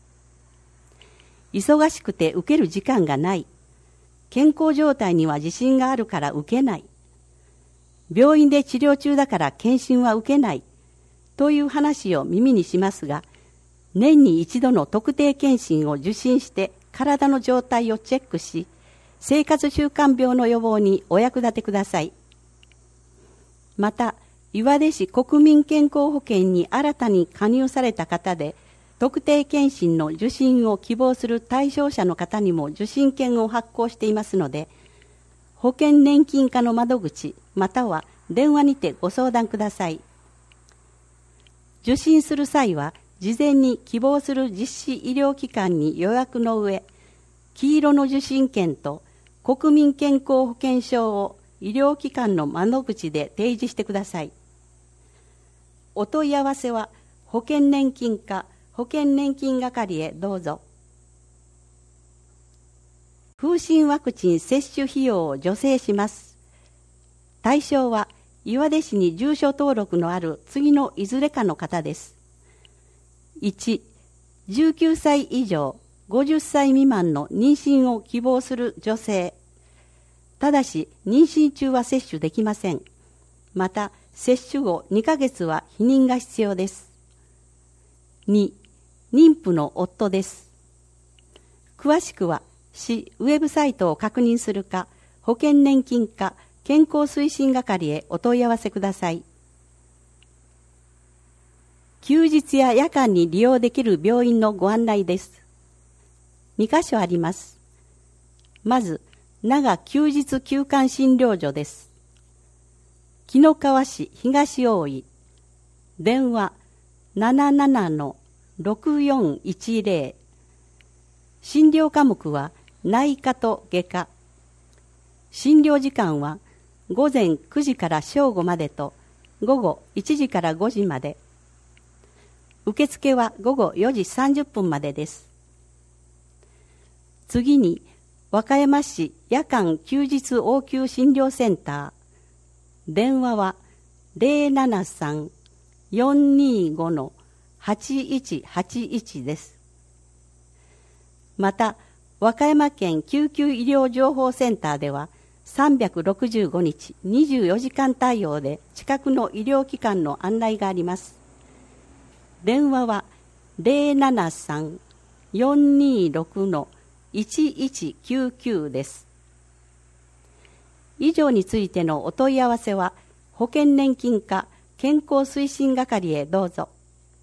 S5: 忙しくて受ける時間がない、健康状態には自信があるから受けない、病院で治療中だから検診は受けないという話を耳にしますが、年に一度の特定健診を受診して体の状態をチェックし、生活習慣病の予防にお役立てください。また、岩出市国民健康保険に新たに加入された方で、特定健診の受診を希望する対象者の方にも受診券を発行していますので、保険年金課の窓口または電話にてご相談ください。受診する際は、事前に希望する実施医療機関に予約の上、黄色の受診券と国民健康保険証を医療機関の窓口で提示してください。お問い合わせは保険年金課保険年金係へどうぞ。風疹ワクチン接種費用を助成します。対象は岩出市に住所登録のある次のいずれかの方です。1、19歳以上50歳未満の妊娠を希望する女性。ただし妊娠中は接種できません。また接種後2ヶ月は避妊が必要です。2、妊婦の夫です。詳しくは市ウェブサイトを確認するか、保険年金課健康推進係へお問い合わせください。休日や夜間に利用できる病院のご案内です。2カ所あります。まず、長休日休館診療所です。紀の川市東大井、電話 77-6410、診療科目は内科と外科。診療時間は午前9時から正午までと午後1時から5時まで。受付は午後4時30分までです。次に、和歌山市夜間休日応急診療センター。電話は 073-425-8181 です。また、和歌山県救急医療情報センターでは、365日24時間対応で近くの医療機関の案内があります。電話は 073-426-1199 です。以上についてのお問い合わせは、保険年金課健康推進係へどうぞ。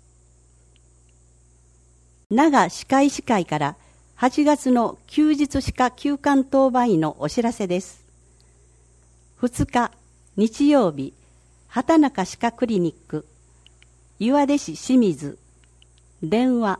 S5: 長歯科医師会から8月の休日歯科休館当番医のお知らせです。2日日曜日、畑中歯科クリニック、岩出市清水、電話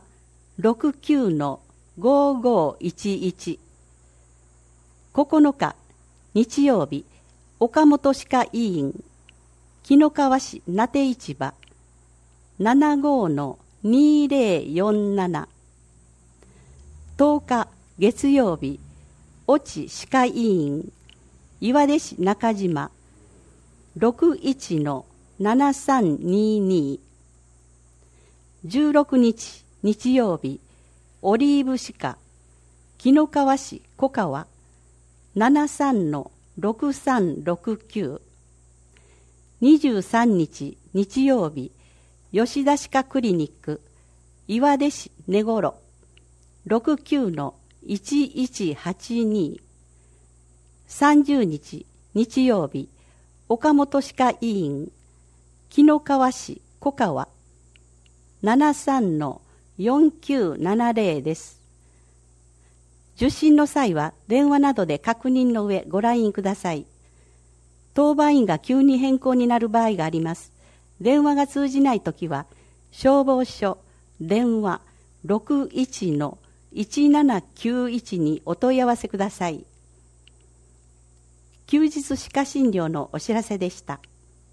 S5: 69-5511。9日日曜日、岡本歯科医院、紀の川市名手市場、75-2047。10日月曜日、越智歯科医院、岩出市中島、61-7322。16日日曜日、オリーブ歯科、紀の川市小川、73-6369。 23日日曜日、吉田歯科クリニック、岩出市根頃、69-1182。30日日曜日、岡本歯科医院、紀の川市小川、73-4970です。受診の際は電話などで確認の上ご来院ください。当番員が急に変更になる場合があります。電話が通じないときは、消防署電話 61-1791 にお問い合わせください。休日歯科診療のお知らせでした。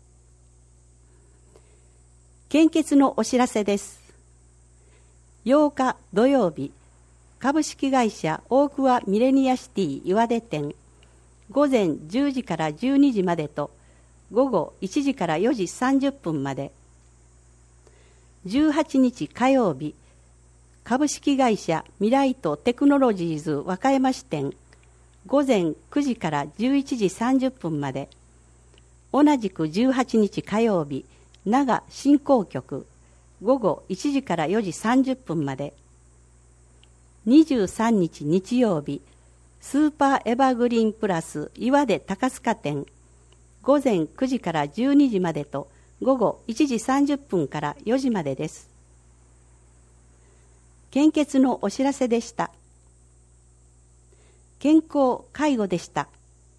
S5: 献血のお知らせです。8日土曜日、株式会社大桑ミレニアシティ岩出店、午前10時から12時までと、午後1時から4時30分まで。18日火曜日、株式会社ミライトテクノロジーズ和歌山支店、午前9時から11時30分まで。同じく18日火曜日、長振興局、午後1時から4時30分まで。23日日曜日、スーパーエバーグリーンプラス岩出高須賀店、午前9時から12時までと、午後1時30分から4時までです。献血のお知らせでした。健康介護でした。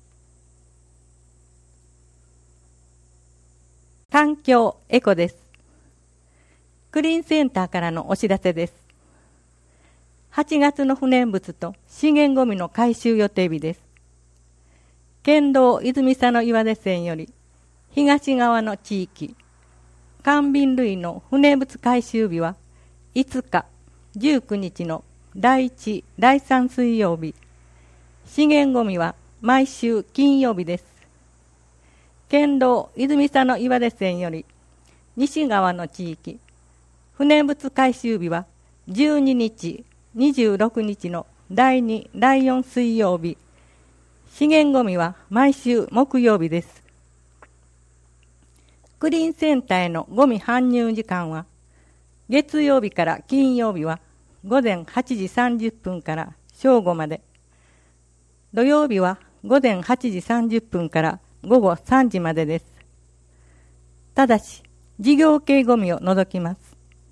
S6: 環境エコです。クリーンセンターからのお知らせです。8月の不燃物と資源ごみの回収予定日です。県道泉佐野岩出線より東側の地域、乾瓶類の不燃物回収日は5日、19日の第1、第3水曜日、資源ごみは毎週金曜日です。県道泉佐野岩出線より西側の地域、不燃物回収日は12日、26日の第2、第4水曜日、資源ごみは毎週木曜日です。クリーンセンターへのごみ搬入時間は、月曜日から金曜日は午前8時30分から正午まで、土曜日は午前8時30分から午後3時までです。ただし、事業系ごみを除きます。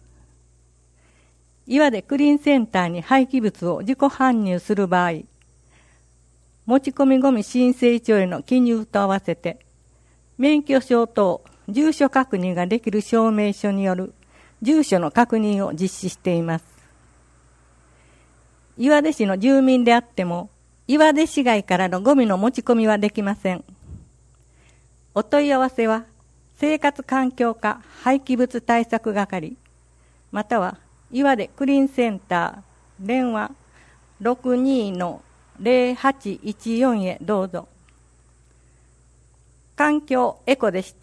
S6: 岩出クリーンセンターに廃棄物を自己搬入する場合、持ち込みごみ申請書への記入と合わせて、免許証等住所確認ができる証明書による住所の確認を実施しています。岩出市の住民であっても、岩出市外からのゴミの持ち込みはできません。お問い合わせは、生活環境課廃棄物対策係、または岩出クリーンセンター、電話 62-0814 へどうぞ。環境エコでした。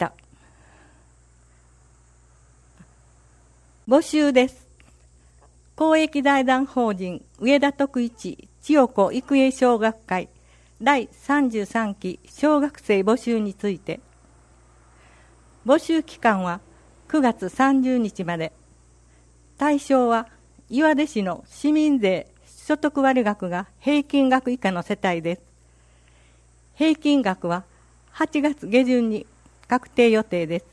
S6: 募集です。公益財団法人上田徳一千代子育英小学会第33期小学生募集について、募集期間は9月30日まで。対象は岩出市の市民税所得割額が平均額以下の世帯です。平均額は8月下旬に確定予定です。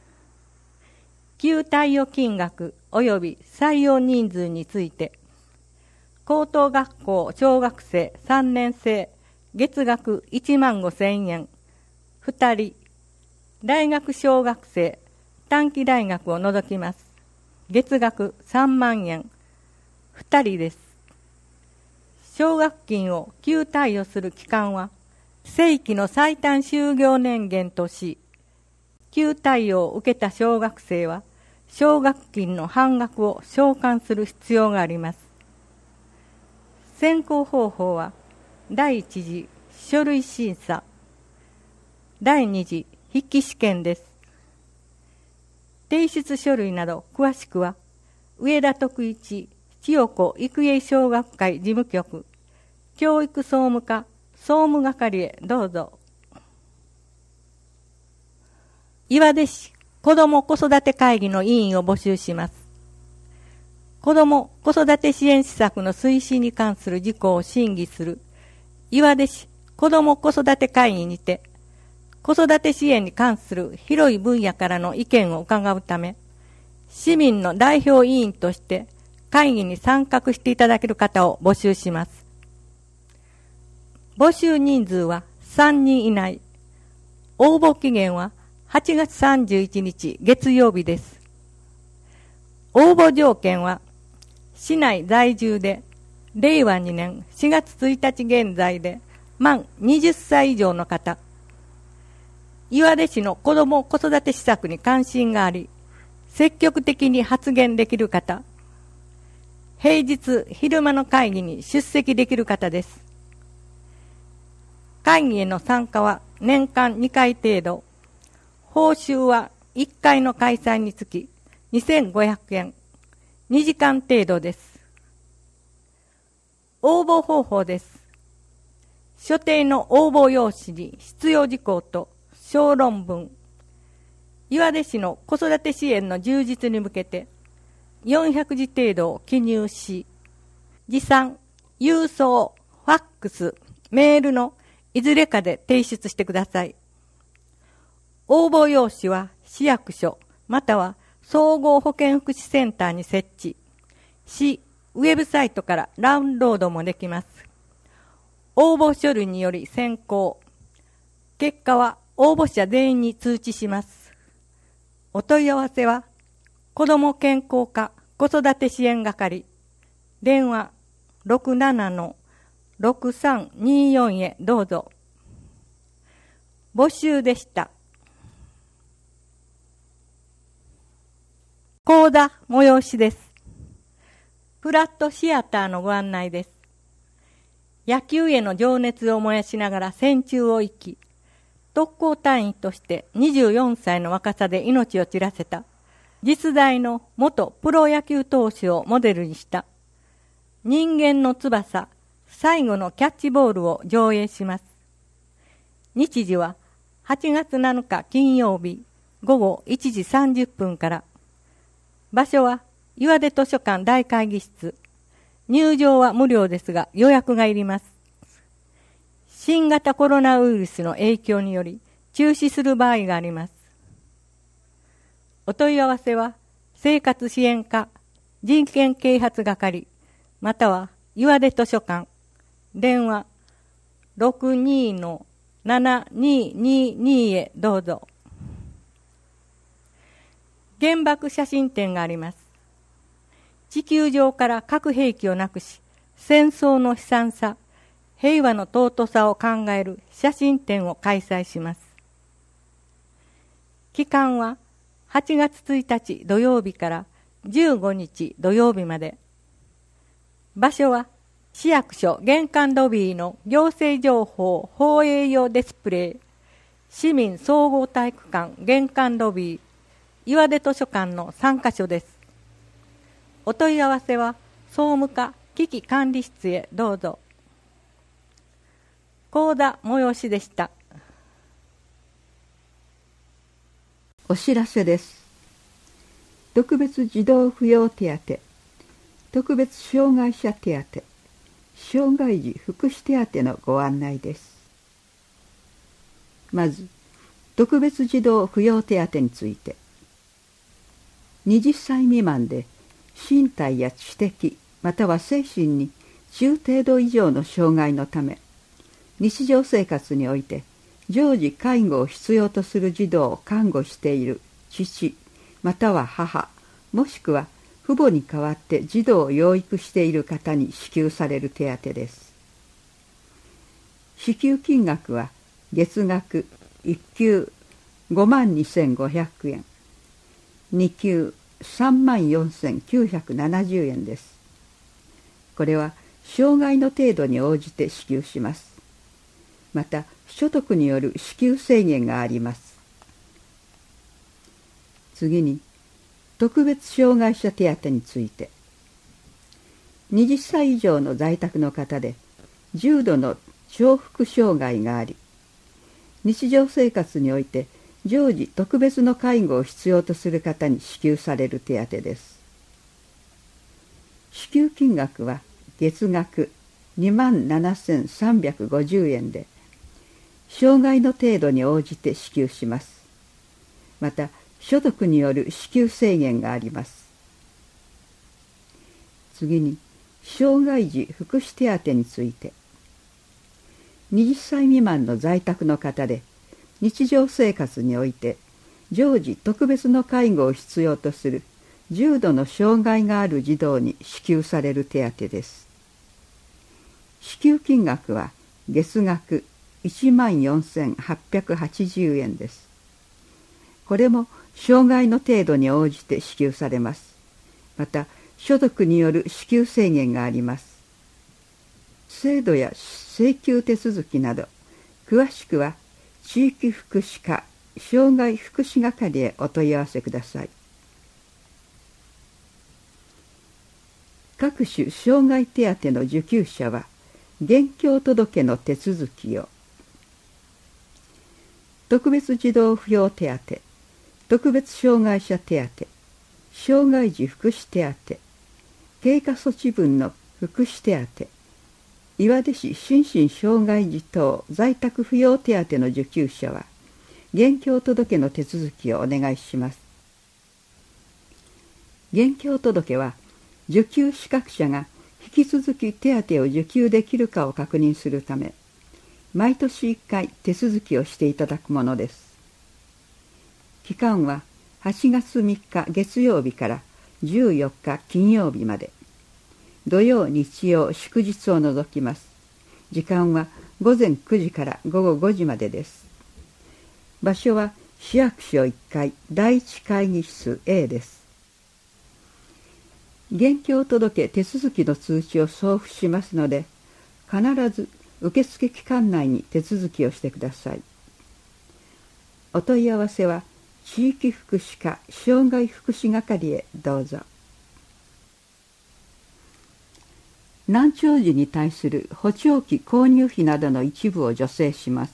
S6: 給貸与金額及び採用人数について、高等学校小学生3年生月額1万5,000円、2人、大学小学生短期大学を除きます。月額3万円、2人です。奨学金を給貸与する期間は、正規の最短就業年限とし、給貸与を受けた小学生は、奨学金の半額を償還する必要があります。選考方法は、第一次書類審査、第二次筆記試験です。提出書類など詳しくは、上田徳一千代子育英小学会事務局、教育総務課総務係へどうぞ。 岩出市子ども子育て会議の委員を募集します。子ども子育て支援施策の推進に関する事項を審議する岩出市子ども子育て会議にて、子育て支援に関する広い分野からの意見を伺うため、市民の代表委員として会議に参画していただける方を募集します。募集人数は3人以内。応募期限は8月31日月曜日です。応募条件は、市内在住で、令和2年4月1日現在で、満20歳以上の方、岩出市の子ども子育て施策に関心があり、積極的に発言できる方、平日昼間の会議に出席できる方です。会議への参加は年間2回程度、報酬は1回の開催につき2500円、2時間程度です。応募方法です。所定の応募用紙に必要事項と小論文、岩出市の子育て支援の充実に向けて400字程度を記入し、持参、郵送、ファックス、メールのいずれかで提出してください。応募用紙は市役所または総合保健福祉センターに設置。市ウェブサイトからダウンロードもできます。応募書類により選考。結果は応募者全員に通知します。お問い合わせは、子ども健康課子育て支援係、電話 67-6324 へどうぞ。募集でした。講座催しです。フラットシアターのご案内です。野球への情熱を燃やしながら戦中を生き、特攻隊員として24歳の若さで命を散らせた実在の元プロ野球投手をモデルにした人間の翼最後のキャッチボールを上映します。日時は8月7日金曜日午後1時30分から。場所は岩出図書館大会議室。入場は無料ですが予約がいります。新型コロナウイルスの影響により中止する場合があります。お問い合わせは生活支援課人権啓発係または岩出図書館電話 62-7222 へどうぞ。原爆写真展があります。地球上から核兵器をなくし戦争の悲惨さ平和の尊さを考える写真展を開催します。期間は8月1日土曜日から15日土曜日まで。場所は市役所玄関ロビーの行政情報放映用ディスプレイ、市民総合体育館玄関ロビー、岩出図書館の3カ所です。お問い合わせは総務課危機管理室へどうぞ。講座催しでした。
S2: お知らせです。特別児童扶養手当、特別障害者手当、障害児福祉手当のご案内です。まず、特別児童扶養手当について、20歳未満で身体や知的または精神に中程度以上の障害のため、日常生活において常時介護を必要とする児童を看護している父または母もしくは父母に代わって児童を養育している方に支給される手当です。支給金額は月額1給52,500円、2給34,970円です。これは障害の程度に応じて支給します。また所得による支給制限があります。次に特別障害者手当について、20歳以上の在宅の方で重度の重複障害があり、日常生活において
S7: 常時特別の介護を必要とする方に支給される手当です。支給金額は月額27,350円で、障害の程度に応じて支給します。また、所得による支給制限があります。次に、障害児福祉手当について。20歳未満の在宅の方で、日常生活において常時特別の介護を必要とする重度の障害がある児童に支給される手当です。支給金額は月額14,880円です。これも障害の程度に応じて支給されます。また、所得による支給制限があります。制度や請求手続きなど、詳しくは地域福祉課障害福祉係へお問い合わせください。各種障害手当の受給者は、現況届の手続きを、特別児童扶養手当、特別障害者手当、障害児福祉手当、経過措置分の福祉手当、岩出市心身障害児等在宅扶養手当の受給者は、現況届の手続きをお願いします。現況届は、受給資格者が引き続き手当を受給できるかを確認するため、毎年1回手続きをしていただくものです。期間は8月3日月曜日から14日金曜日まで。土曜、日曜、祝日を除きます。時間は午前9時から午後5時までです。場所は市役所1階第1会議室 A です。現況届手続きの通知を送付しますので、必ず受付期間内に手続きをしてください。お問い合わせは地域福祉課障害福祉係へどうぞ。難聴児に対する補聴器購入費などの一部を助成します。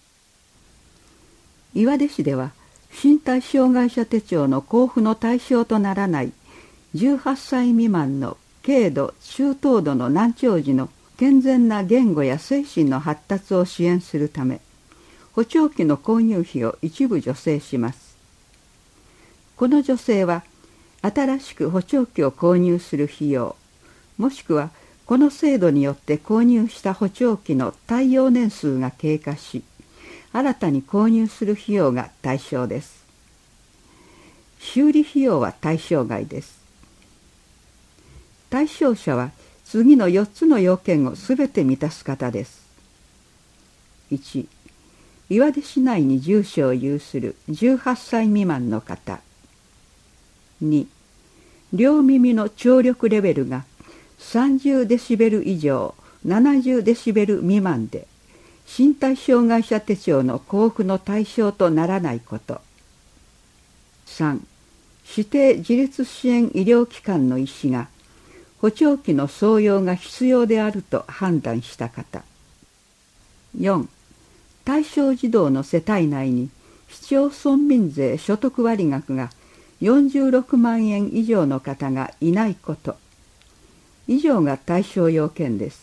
S7: 岩出市では身体障害者手帳の交付の対象とならない18歳未満の軽度・中等度の難聴児の健全な言語や精神の発達を支援するため、補聴器の購入費を一部助成します。この助成は、新しく補聴器を購入する費用、もしくはこの制度によって購入した補聴器の耐用年数が経過し、新たに購入する費用が対象です。修理費用は対象外です。対象者は次の4つの要件をすべて満たす方です。1、岩出市内に住所を有する18歳未満の方。2、両耳の聴力レベルが30デシベル以上70デシベル未満で、身体障害者手帳の交付の対象とならないこと。3、指定自立支援医療機関の医師が補聴器の装用が必要であると判断した方。4、対象児童の世帯内に市町村民税所得割額が46万円以上の方がいないこと。以上が対象要件です。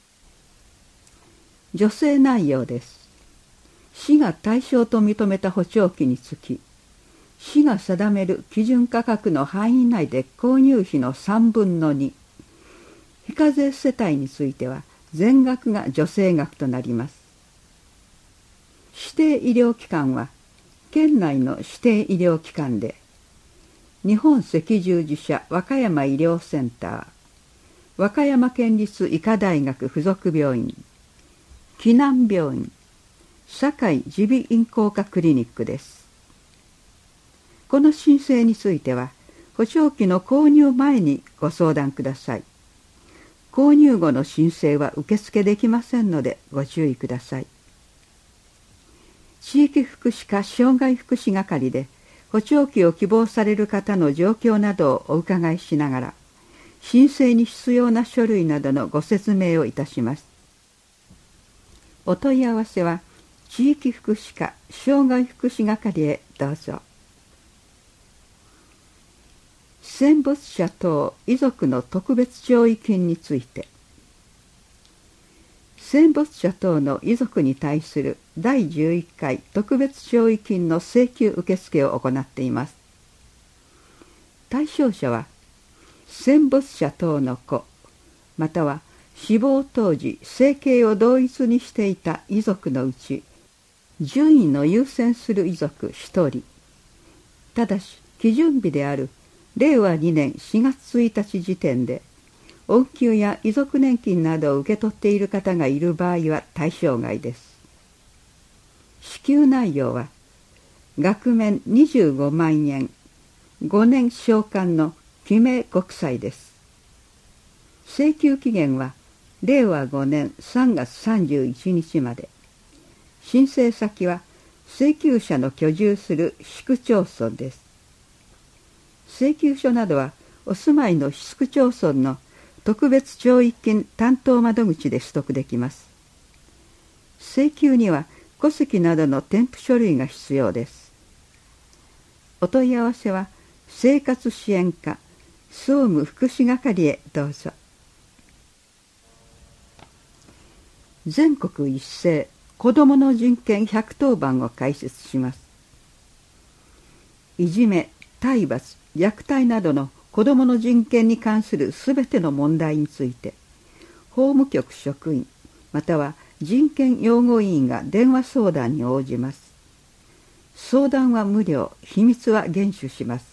S7: 助成内容です。市が対象と認めた補聴器につき、市が定める基準価格の範囲内で購入費の3分の2、非課税世帯については全額が助成額となります。指定医療機関は、県内の指定医療機関で、日本赤十字社和歌山医療センター、和歌山県立医科大学附属病院、紀南病院、堺耳鼻咽喉科クリニックです。この申請については、補聴器の購入前にご相談ください。購入後の申請は受付できませんのでご注意ください。地域福祉課障害福祉係で補聴器を希望される方の状況などをお伺いしながら、申請に必要な書類などのご説明をいたします。お問い合わせは地域福祉課障害福祉係へどうぞ。戦没者等遺族の特別弔慰金について、戦没者等の遺族に対する第11回特別弔慰金の請求受付を行っています。対象者は戦没者等の子、または死亡当時生計を同一にしていた遺族のうち順位の優先する遺族1人、ただし基準日である令和2年4月1日時点で恩給や遺族年金などを受け取っている方がいる場合は対象外です。支給内容は額面25万円、5年償還の記名国債です。請求期限は令和5年3月31日まで。申請先は請求者の居住する市区町村です。請求書などはお住まいの市区町村の特別弔慰金担当窓口で取得できます。請求には戸籍などの添付書類が必要です。お問い合わせは生活支援課総務福祉係へどうぞ。全国一斉子どもの人権110番を開設します。いじめ、体罰、虐待などの子どもの人権に関するすべての問題について、法務局職員または人権擁護委員が電話相談に応じます。相談は無料、秘密は厳守します。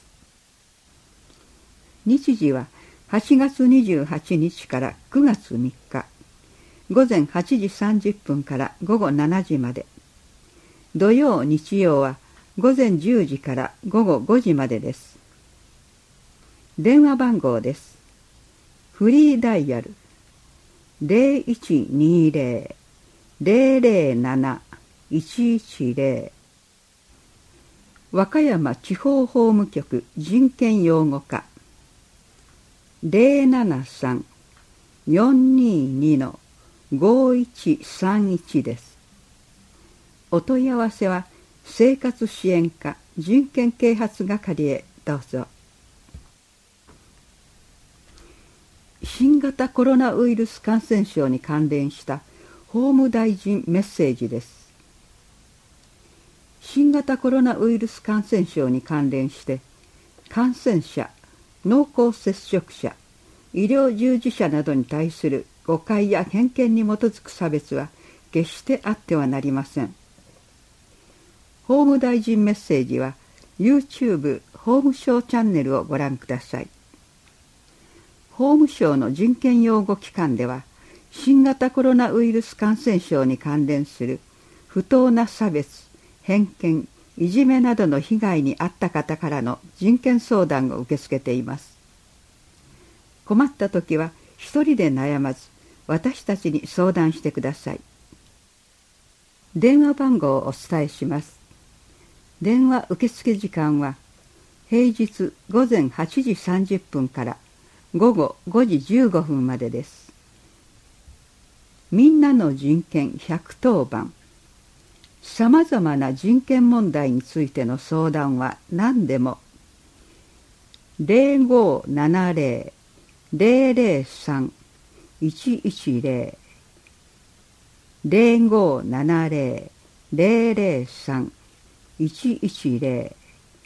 S7: 日時は8月28日から9月3日、午前8時30分から午後7時まで。土曜、日曜は午前10時から午後5時までです。電話番号です。フリーダイヤル 0120-007-110 和歌山地方法務局人権擁護課 073-422-5131 です。お問い合わせは生活支援課人権啓発係へどうぞ。新型コロナウイルス感染症に関連した法務大臣メッセージです。新型コロナウイルス感染症に関連して感染者、濃厚接触者、医療従事者などに対する誤解や偏見に基づく差別は決してあってはなりません。法務大臣メッセージは YouTube 法務省チャンネルをご覧ください。法務省の人権擁護機関では新型コロナウイルス感染症に関連する不当な差別、偏見、いじめなどの被害に遭った方からの人権相談を受け付けています。困った時は一人で悩まず私たちに相談してください。電話番号をお伝えします。電話受付時間は平日午前8時30分から午後5時15分までです。みんなの人権110番。さまざまな人権問題についての相談は何でも 0570-003-110 0570-003-110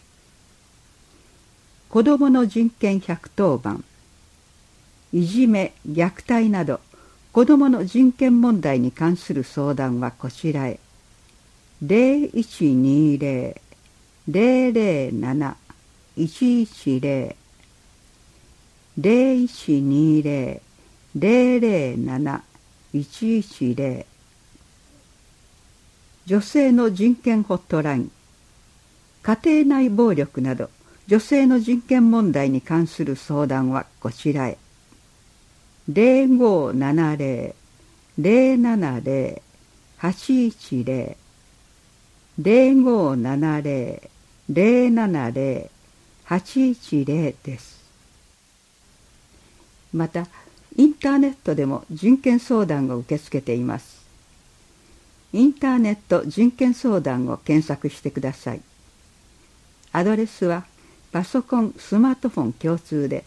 S7: 子どもの人権110番。いじめ、虐待など子どもの人権問題に関する相談はこちらへ。0120-007-110 0120-007-110 女性の人権ホットライン。家庭内暴力など女性の人権問題に関する相談はこちらへ。0570-070-810 0570-070-810 です。またインターネットでも人権相談を受け付けています。 インターネット人権相談を検索してください。アドレスはパソコン・スマートフォン共通で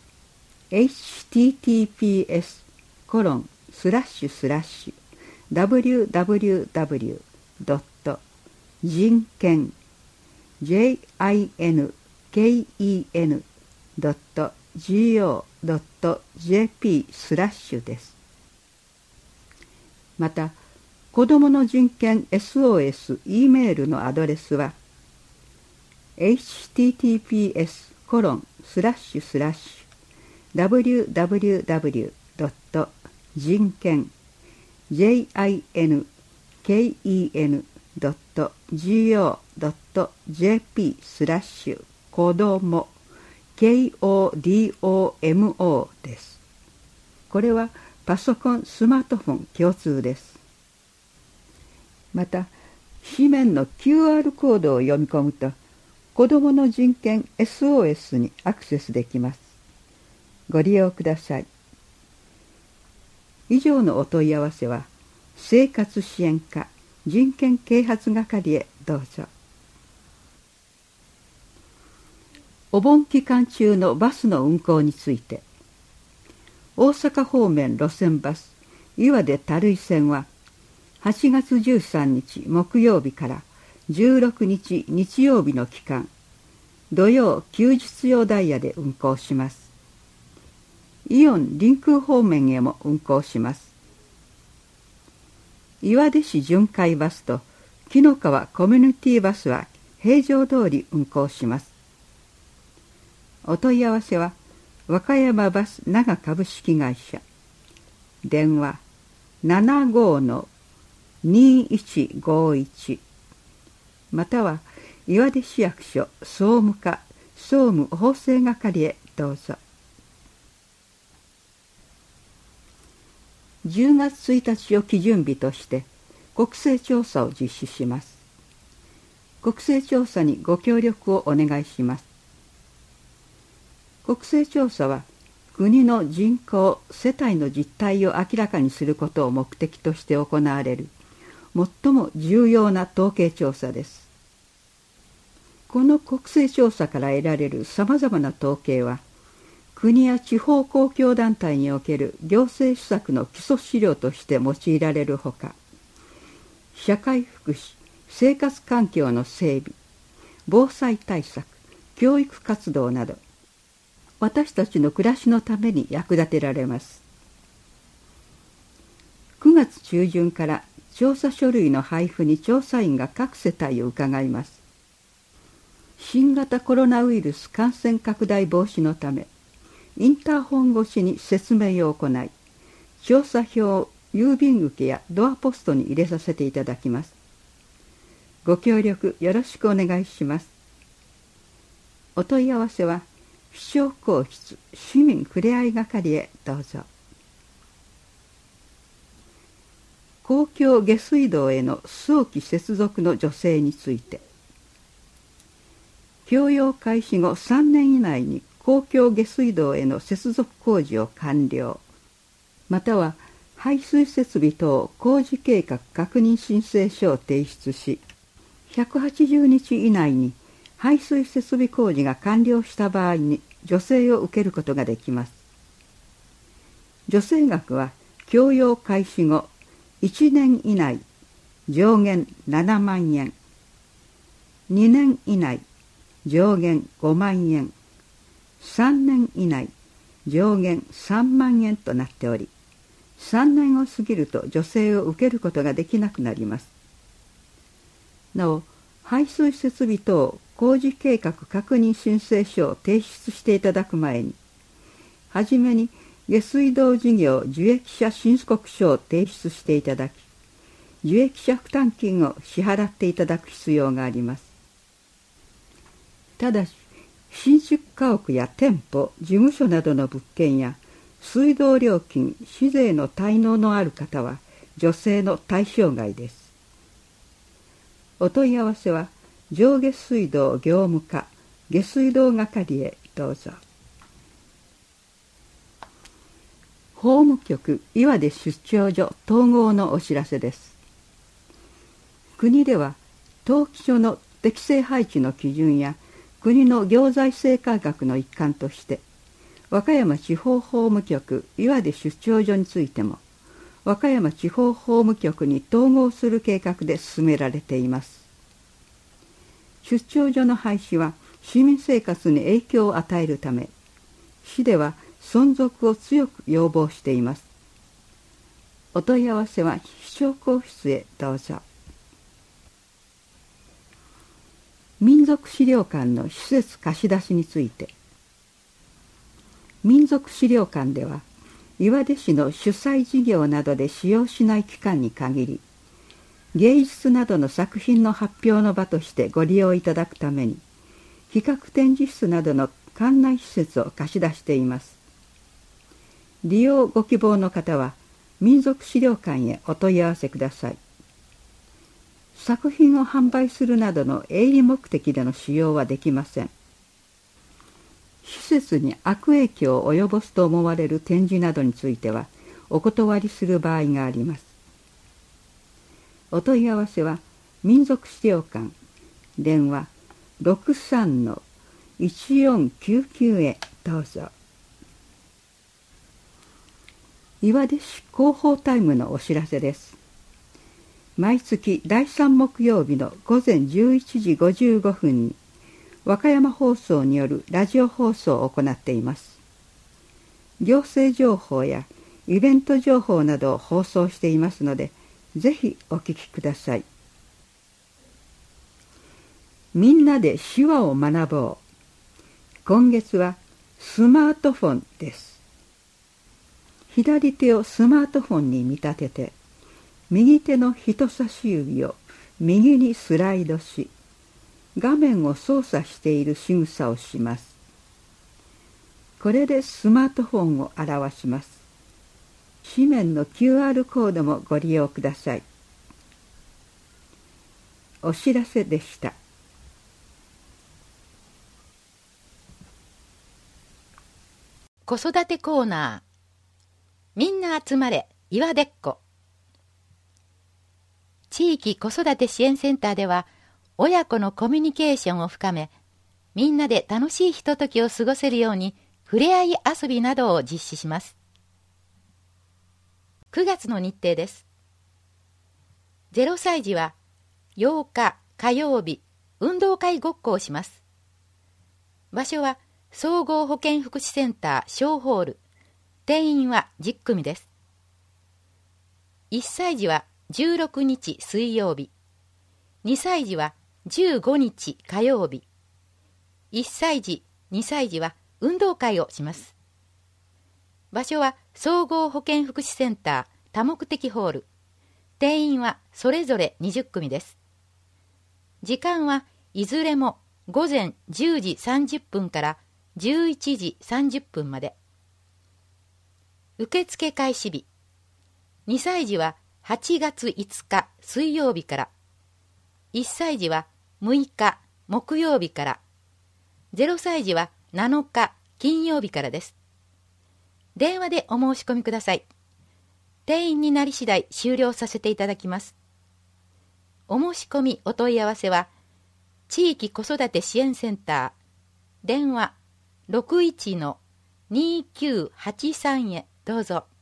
S7: https://www.jinken.go.jp/ です。また、子どもの人権 SOS E メールのアドレスは https://www.jinken.go.jp/ 子ども KODOMO です。これはパソコン・スマートフォン共通です。また、紙面の QR コードを読み込むと、子どもの人権 SOS にアクセスできます。ご利用ください。以上のお問い合わせは、生活支援課人権啓発係へどうぞ。お盆期間中のバスの運行について、大阪方面路線バス岩出垂井線は8月13日木曜日から16日日曜日の期間、土曜休日用ダイヤで運行します。イオン臨空方面へも運行します。岩出市巡回バスと紀の川コミュニティバスは平常通り運行します。お問い合わせは和歌山バス長株式会社、電話 75-2151 または岩出市役所総務課総務法制係へどうぞ。10月1日を基準日として国勢調査を実施します。国勢調査にご協力をお願いします。国勢調査は国の人口・世帯の実態を明らかにすることを目的として行われる最も重要な統計調査です。この国勢調査から得られるさまざまな統計は、国や地方公共団体における行政施策の基礎資料として用いられるほか、社会福祉・生活環境の整備、防災対策、教育活動など、私たちの暮らしのために役立てられます。9月中旬から調査書類の配布に調査員が各世帯を伺います。新型コロナウイルス感染拡大防止のため、インターホン越しに説明を行い、調査票を郵便受けやドアポストに入れさせていただきます。ご協力よろしくお願いします。お問い合わせは、市長公室市民ふれあい係へどうぞ。公共下水道への早期接続の助成について、供用開始後3年以内に公共下水道への接続工事を完了、または排水設備等工事計画確認申請書を提出し、180日以内に排水設備工事が完了した場合に助成を受けることができます。助成額は供用開始後1年以内上限7万円、2年以内上限5万円、3年以内上限3万円となっており、3年を過ぎると助成を受けることができなくなります。なお、排水設備等工事計画確認申請書を提出していただく前に、はじめに下水道事業受益者申告書を提出していただき、受益者負担金を支払っていただく必要があります。ただし、新築家屋や店舗、事務所などの物件や水道料金、市税の滞納のある方は助成の対象外です。お問い合わせは上下水道業務課下水道係へどうぞ。法務局岩出出張所統合のお知らせです。 国では登記書の適正配置の基準や国の行財政改革の一環として、和歌山地方法務局岩出出張所についても和歌山地方法務局に統合する計画で進められています。出張所の廃止は市民生活に影響を与えるため、市では存続を強く要望しています。お問い合わせは市長公室へどうぞ。民族資料館の施設貸し出しについて、民族資料館では岩出市の主催事業などで使用しない期間に限り、芸術などの作品の発表の場としてご利用いただくために、企画展示室などの館内施設を貸し出しています。利用ご希望の方は民族資料館へお問い合わせください。作品を販売するなどの営利目的での使用はできません。施設に悪影響を及ぼすと思われる展示などについてはお断りする場合があります。お問い合わせは民族資料館電話 63-1499 へどうぞ。岩出市広報タイムのお知らせです。毎月第3木曜日の午前11時55分に和歌山放送によるラジオ放送を行っています。行政情報やイベント情報などを放送していますので、ぜひお聞きください。みんなで手話を学ぼう。今月はスマートフォンです。左手をスマートフォンに見立てて、右手の人差し指を右にスライドし、画面を操作している仕草をします。これでスマートフォンを表します。紙面の QR コードもご利用ください。お知らせでした。
S8: 子育てコーナー。みんな集まれ、岩出っ子。地域子育て支援センターでは、親子のコミュニケーションを深め、みんなで楽しいひとときを過ごせるように、ふれあい遊びなどを実施します。9月の日程です。0歳児は8日火曜日、運動会ごっこをします。場所は総合保健福祉センター小ホール。定員は10組です。1歳児は16日水曜日。2歳児は15日火曜日。1歳児、2歳児は運動会をします。場所は総合保健福祉センター多目的ホール。定員はそれぞれ20組です。時間はいずれも午前10時30分から11時30分まで。受付開始日。2歳児は8月5日水曜日から。1歳児は6日木曜日から。0歳児は7日金曜日からです。電話でお申し込みください。定員になり次第終了させていただきます。お申し込みお問い合わせは、地域子育て支援センター、電話 61-2983 へどうぞ。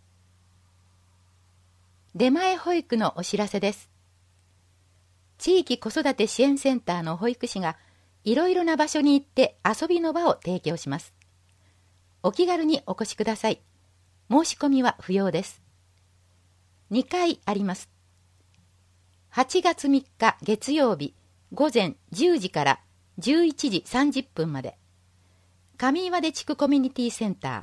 S8: 出前保育のお知らせです。地域子育て支援センターの保育士がいろいろな場所に行って遊びの場を提供します。お気軽にお越しください。申し込みは不要です。2回あります。8月3日月曜日午前10時から11時30分まで。上岩出地区コミュニティセンタ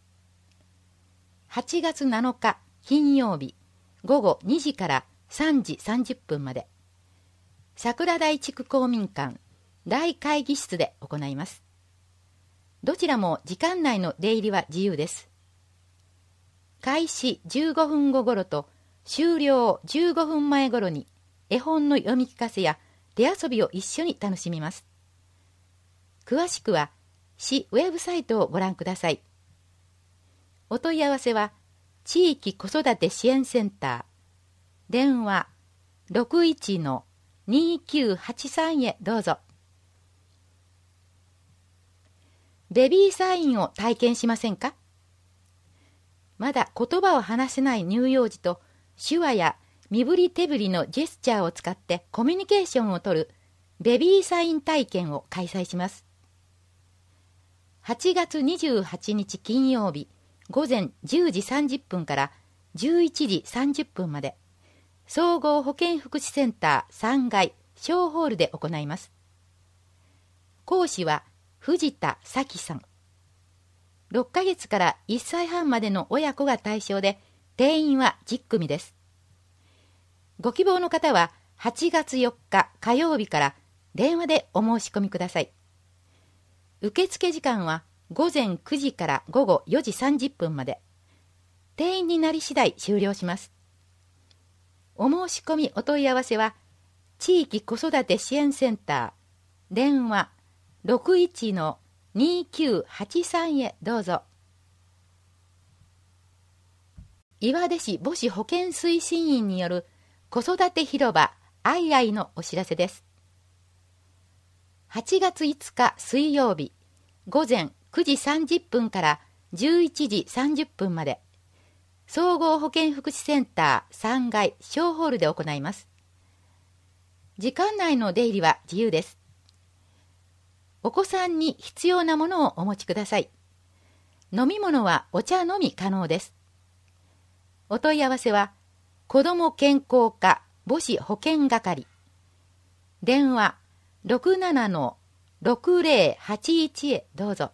S8: ー。8月7日金曜日午後2時から3時30分まで。桜台地区公民館大会議室で行います。どちらも時間内の出入りは自由です。開始15分後頃と終了15分前頃に絵本の読み聞かせや手遊びを一緒に楽しみます。詳しくは市ウェブサイトをご覧ください。お問い合わせは地域子育て支援センター電話 2983へどうぞ。ベビーサインを体験しませんか？まだ言葉を話せない乳幼児と手話や身振り手振りのジェスチャーを使ってコミュニケーションをとるベビーサイン体験を開催します。8月28日金曜日午前10時30分から11時30分まで総合保健福祉センター3階小ホールで行います。講師は藤田咲さん。6ヶ月から1歳半までの親子が対象で、定員は10組です。ご希望の方は8月4日火曜日から電話でお申し込みください。受付時間は午前9時から午後4時30分まで。定員になり次第終了します。お申し込みお問い合わせは、地域子育て支援センター、電話 61-2983 へどうぞ。岩出市母子保健推進員による子育て広場アイアイのお知らせです。8月5日水曜日、午前9時30分から11時30分まで、総合保健福祉センター3階小ホールで行います。時間内の出入りは自由です。お子さんに必要なものをお持ちください。飲み物はお茶のみ可能です。お問い合わせは、子ども健康課母子保健係。電話 67-6081 へどうぞ。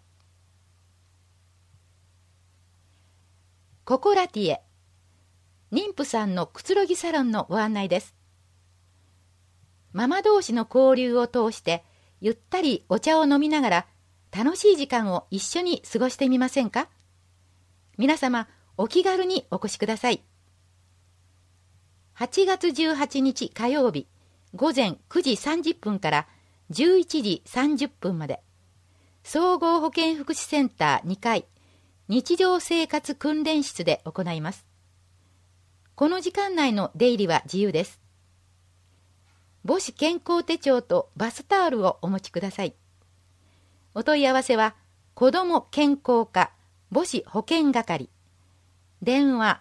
S8: ココラティエ、妊婦さんのくつろぎサロンのご案内です。ママ同士の交流を通して、ゆったりお茶を飲みながら、楽しい時間を一緒に過ごしてみませんか？皆様、お気軽にお越しください。8月18日火曜日、午前9時30分から11時30分まで、総合保健福祉センター2階、日常生活訓練室で行います。この時間内の出入りは自由です。母子健康手帳とバスタオルをお持ちください。お問い合わせは、子ども健康課母子保健係。電話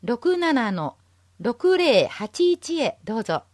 S8: 67-6081 へどうぞ。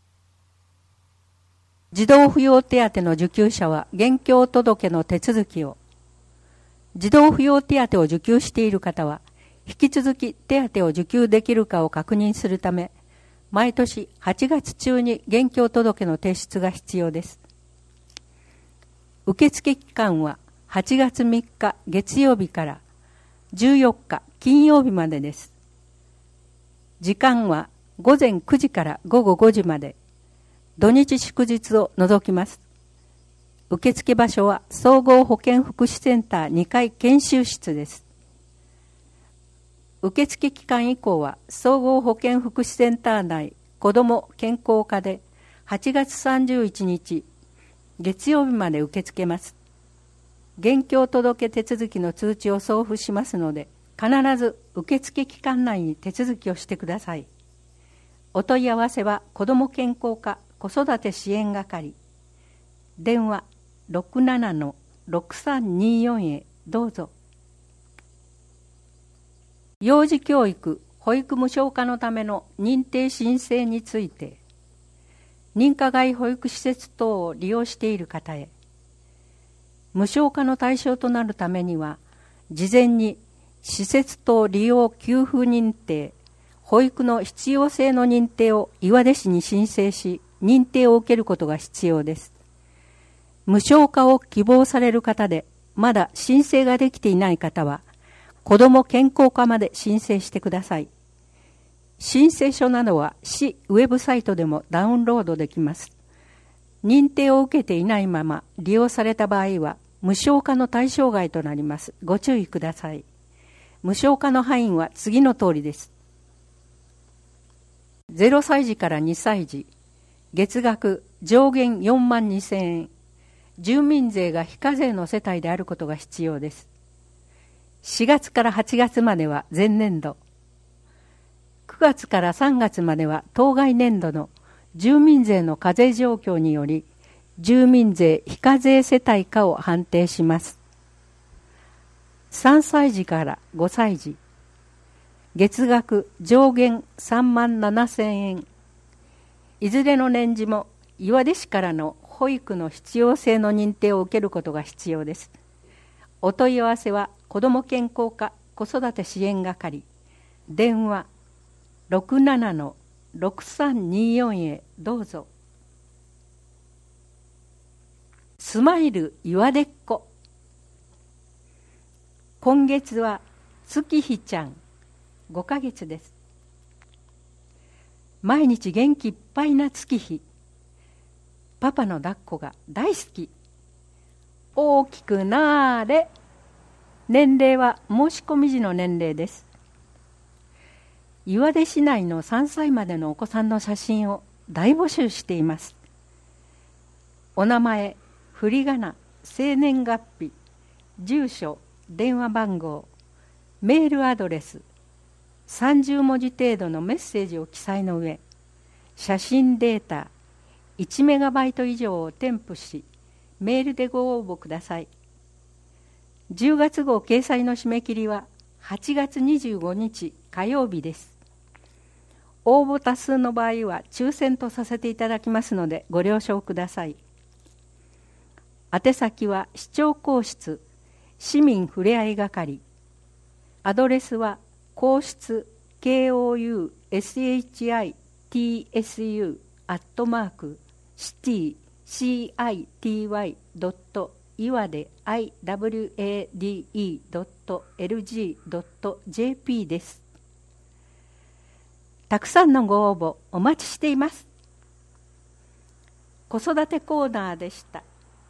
S6: 児童扶養手当の受給者は現況届の手続きを。児童扶養手当を受給している方は、引き続き手当を受給できるかを確認するため、毎年8月中に現況届の提出が必要です。受付期間は8月3日月曜日から14日金曜日までです。時間は午前9時から午後5時まで、土日祝日を除きます。受付場所は総合保健福祉センター2階研修室です。受付期間以降は総合保健福祉センター内子ども健康課で8月31日月曜日まで受け付けます。現況届手続きの通知を送付しますので、必ず受付期間内に手続きをしてください。お問い合わせは子ども健康課子育て支援係。電話 67-6324 へどうぞ。幼児教育・保育無償化のための認定申請について、認可外保育施設等を利用している方へ、無償化の対象となるためには、事前に施設等利用給付認定、保育の必要性の認定を岩出市に申請し、認定を受けることが必要です。無償化を希望される方で、まだ申請ができていない方は、子ども健康課まで申請してください。申請書などは市ウェブサイトでもダウンロードできます。認定を受けていないまま利用された場合は無償化の対象外となります。ご注意ください。無償化の範囲は次の通りです。0歳児から2歳児、月額上限42,000円、住民税が非課税の世帯であることが必要です。4月から8月までは前年度、9月から3月までは当該年度の
S9: 住民税の課税状況により住民税非課税世帯かを判定します。3歳児から5歳児、月額上限37,000円。いずれの年次も岩出市からの保育の必要性の認定を受けることが必要です。お問い合わせは子ども健康課子育て支援係、電話 67-6324 へどうぞ。スマイル岩出っ子。今月は月日ちゃん5ヶ月です。毎日元気いっぱいな月日。パパの抱っこが大好き。大きくなーれ。年齢は申し込み時の年齢です。岩出市内の3歳までのお子さんの写真を大募集しています。お名前、振り仮名、生年月日、住所、電話番号、メールアドレス、30文字程度のメッセージを記載の上、写真データ1メガバイト以上を添付し、メールでご応募ください。10月号掲載の締め切りは8月25日火曜日です。応募多数の場合は抽選とさせていただきますのでご了承ください。宛先は市長公室市民ふれあい係。アドレスは公室 KOUSHITI@city.iwade.lg.jp です。たくさんのご応募お待ちしています。子育てコーナーでした。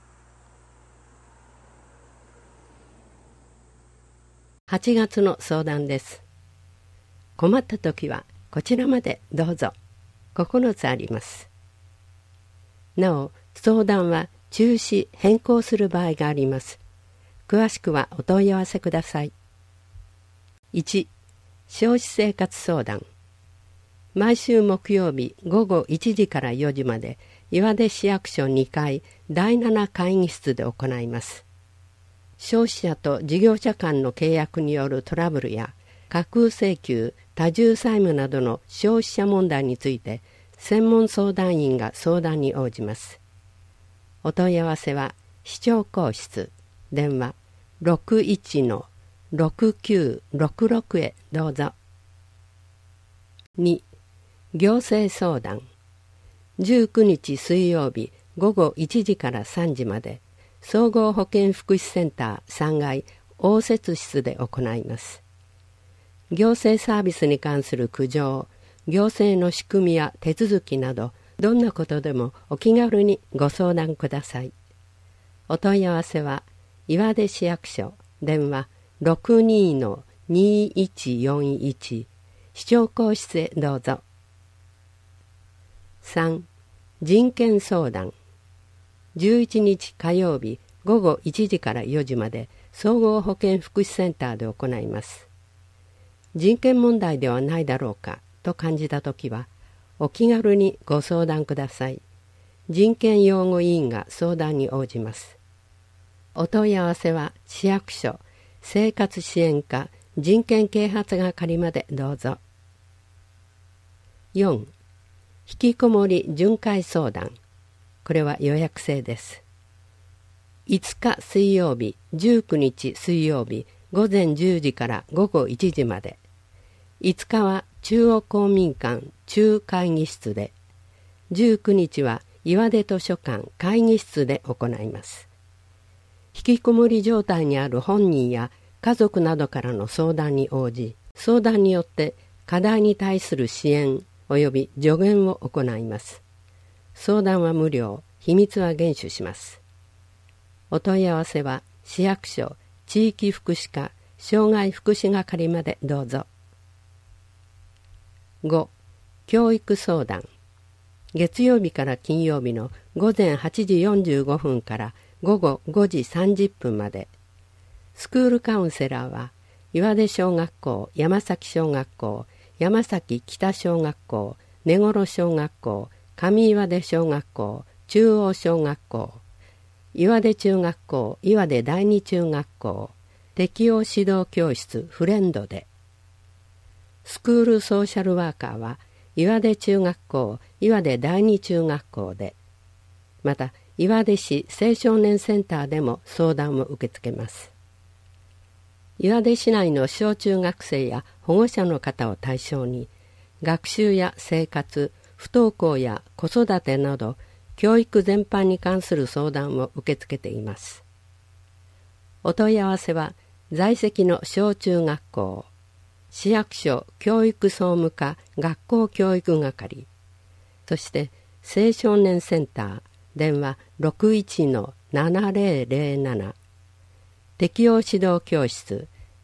S4: 8月の相談です。困った時はこちらまでどうぞ。9つあります。なお、相談は中止・変更する場合があります。詳しくはお問い合わせください。1、消費生活相談。毎週木曜日午後1時から4時まで岩出市役所2階第7会議室で行います。消費者と事業者間の契約によるトラブルや架空請求、多重債務などの消費者問題について専門相談員が相談に応じます。お問い合わせは市長公室電話 61-6966 へどうぞ。2、行政相談。19日水曜日午後1時から3時まで総合保健福祉センター3階応接室で行います。行政サービスに関する苦情、行政の仕組みや手続きなどどんなことでもお気軽にご相談ください。お問い合わせは岩出市役所電話 62-2141 市長公室へどうぞ。3、人権相談。11日火曜日午後1時から4時まで総合保健福祉センターで行います。人権問題ではないだろうかと感じたときはお気軽にご相談ください。人権擁護委員が相談に応じます。お問い合わせは市役所生活支援課人権啓発係までどうぞ。4、引きこもり巡回相談。これは予約制です。5日水曜日、19日水曜日午前10時から午後1時まで。5日は中央公民館中会議室で、19日は岩出図書館会議室で行います。引きこもり状態にある本人や家族などからの相談に応じ、相談によって課題に対する支援及び助言を行います。相談は無料、秘密は厳守します。お問い合わせは市役所地域福祉課障害福祉係までどうぞ。5、教育相談。月曜日から金曜日の午前8時45分から午後5時30分まで。スクールカウンセラーは岩出小学校、山崎小学校、山崎北小学校、根頃小学校、 上岩出小学校、中央小学校、岩出中学校、岩出第二中学校、適応指導教室フレンドで、スクールソーシャルワーカーは岩出中学校、岩出第二中学校で、また岩出市青少年センターでも相談を受け付けます。岩出市内の小中学生や保護者の方を対象に、学習や生活、不登校や子育てなど教育全般に関する相談を受け付けています。お問い合わせは在籍の小中学校、市役所教育総務課学校教育係、そして青少年センター電話 61-7007、適応指導教室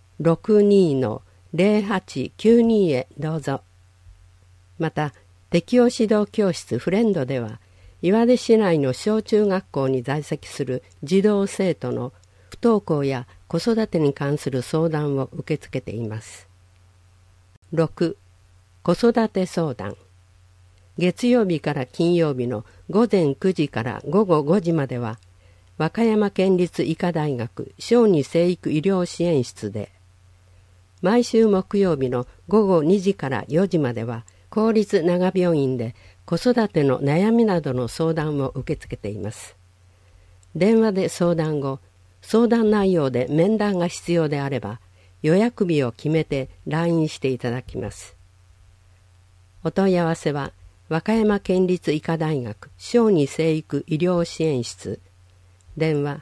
S4: 62-0892 へどうぞ。また適応指導教室フレンドでは、岩出市内の小中学校に在籍する児童生徒の不登校や子育てに関する相談を受け付けています。6. 子育て相談。月曜日から金曜日の午前9時から午後5時までは、和歌山県立医科大学小児生育医療支援室で、毎週木曜日の午後2時から4時までは、公立長病院で子育ての悩みなどの相談を受け付けています。電話で相談後、相談内容で面談が必要であれば、予約日を決めて来院していただきます。お問い合わせは、和歌山県立医科大学小児生育医療支援室、電話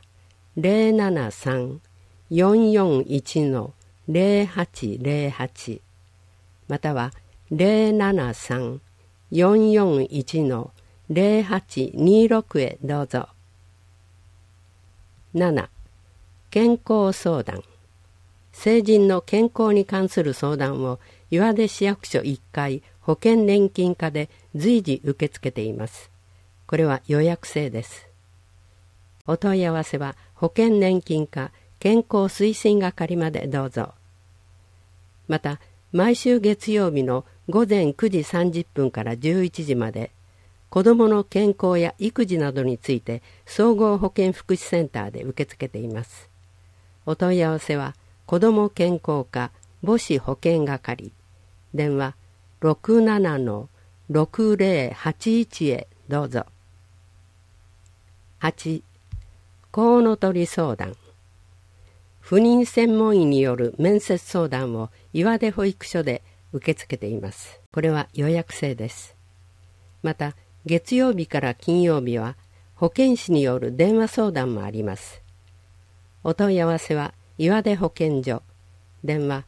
S4: 073-441-0808 または 073-441-0826 へどうぞ。7. 健康相談。成人の健康に関する相談を岩出市役所1階保険年金課で随時受け付けています。これは予約制です。お問い合わせは保険年金課健康推進係までどうぞ。また、毎週月曜日の午前9時30分から11時まで、子どもの健康や育児などについて総合保健福祉センターで受け付けています。お問い合わせは、子ども健康課母子保健係、電話 67-6081 へどうぞ。8. コウノトリ相談。不妊専門医による面接相談を岩出保育所で受け付けています。これは予約制です。また、月曜日から金曜日は保健師による電話相談もあります。お問い合わせは岩出保健所、電話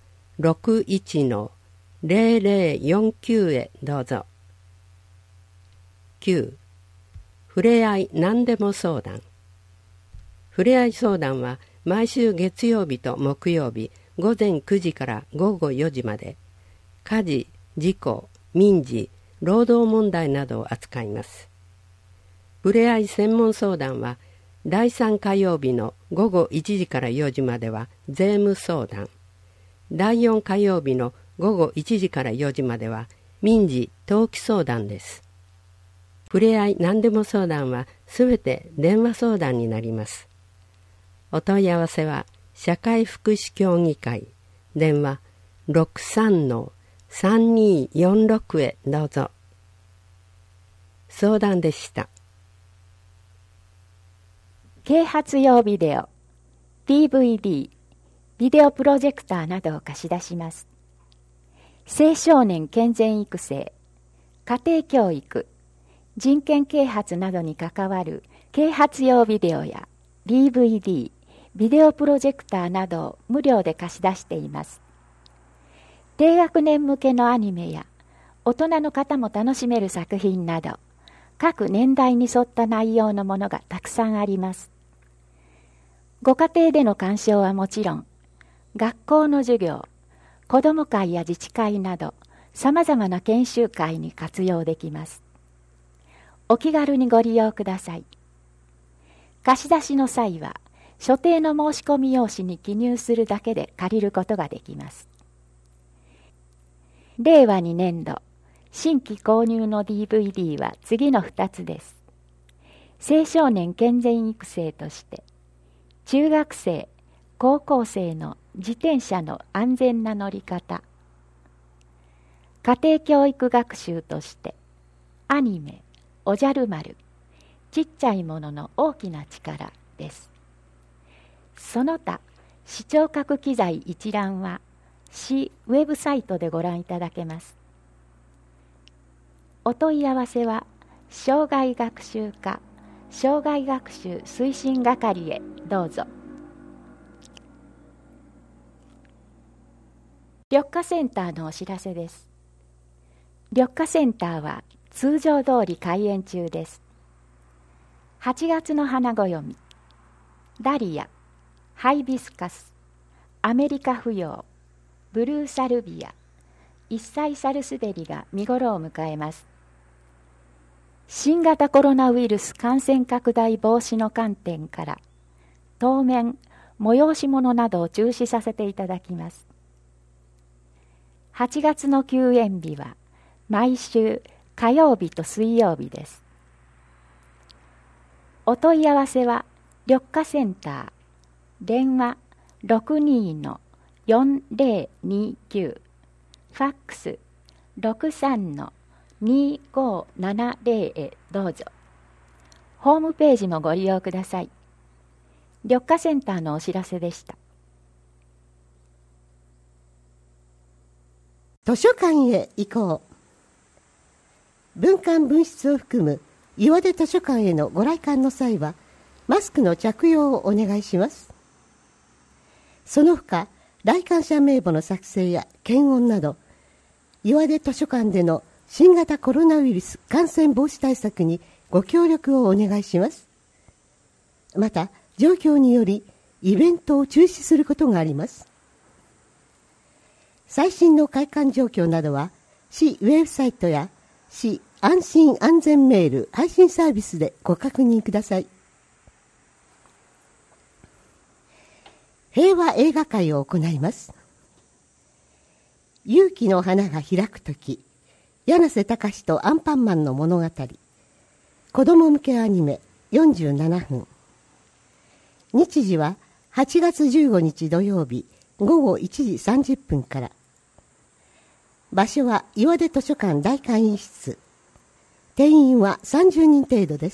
S4: 61-0049 へどうぞ。9. ふれあい何でも相談。ふれあい相談は毎週月曜日と木曜日午前9時から午後4時まで、家事、事故、民事、労働問題などを扱います。ふれあい専門相談は第3火曜日の午後1時から4時までは税務相談、第4火曜日の午後1時から4時までは民事・登記相談です。ふれあい何でも相談はすべて電話相談になります。お問い合わせは社会福祉協議会、電話 63-3246 へどうぞ。相談でした。
S1: 啓発用ビデオ、DVD、ビデオプロジェクターなどを貸し出します。青少年健全育成、家庭教育、人権啓発などに関わる啓発用ビデオや DVD、ビデオプロジェクターなどを無料で貸し出しています。低学年向けのアニメや大人の方も楽しめる作品など、各年代に沿った内容のものがたくさんあります。ご家庭での鑑賞はもちろん、学校の授業、子ども会や自治会など、さまざまな研修会に活用できます。お気軽にご利用ください。貸し出しの際は、所定の申し込み用紙に記入するだけで借りることができます。令和2年度
S10: 新規購入の DVD は次の2つです。青少年健全育成として、中学生、高校生の自転車の安全な乗り方。家庭教育学習として、アニメ、おじゃる丸、ちっちゃいものの大きな力です。その他、視聴覚機材一覧は、市ウェブサイトでご覧いただけます。お問い合わせは、障害学習課、障害学習推進係へどうぞ。緑化センターのお知らせです。緑化センターは通常通り開園中です。8月の花暦、ダリア、ハイビスカス、アメリカフヨウ、ブルーサルビア、一切サルスベリが見頃を迎えます。新型コロナウイルス感染拡大防止の観点から、当面、催し物などを中止させていただきます。8月の休園日は、毎週火曜日と水曜日です。お問い合わせは、緑化センター、電話 62-4029、ファックス 63-2570 へどうぞ。ホームページもご利用ください。緑化センターのお知らせでした。
S11: 図書館へ行こう。文館分室を含む岩出図書館へのご来館の際は、マスクの着用をお願いします。その他、来館者名簿の作成や検温など、岩出図書館での新型コロナウイルス感染防止対策にご協力をお願いします。また、状況によりイベントを中止することがあります。最新の開館状況などは、市ウェブサイトや市安心安全メール配信サービスでご確認ください。平和映画会を行います。勇気の花が開くとき、柳瀬隆とアンパンマンの物語、子供向けアニメ47分。日時は8月15日土曜日午後1時30分から。場所は岩出図書館大会議室。定員は30人程度です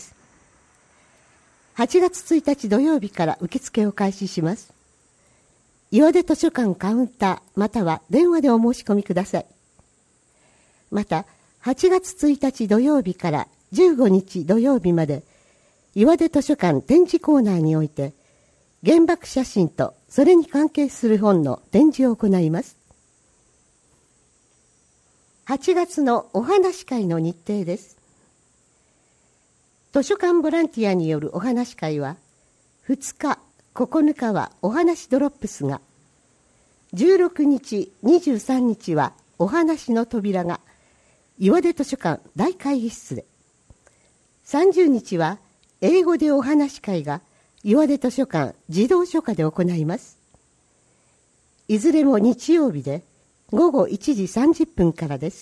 S11: 。8月1日土曜日から受付を開始します。岩出図書館カウンターまたは電話でお申し込みください。また、8月1日土曜日から15日土曜日まで、岩出図書館展示コーナーにおいて、原爆写真とそれに関係する本の展示を行います。8月のお話会の日程です。図書館ボランティアによるお話会は、2日、9日はお話ドロップスが、16日、23日はお話の扉が、岩出図書館大会議室で、30日は英語でお話会が、岩出図書館児童書家で行います。いずれも日曜日で午後1時30分からです。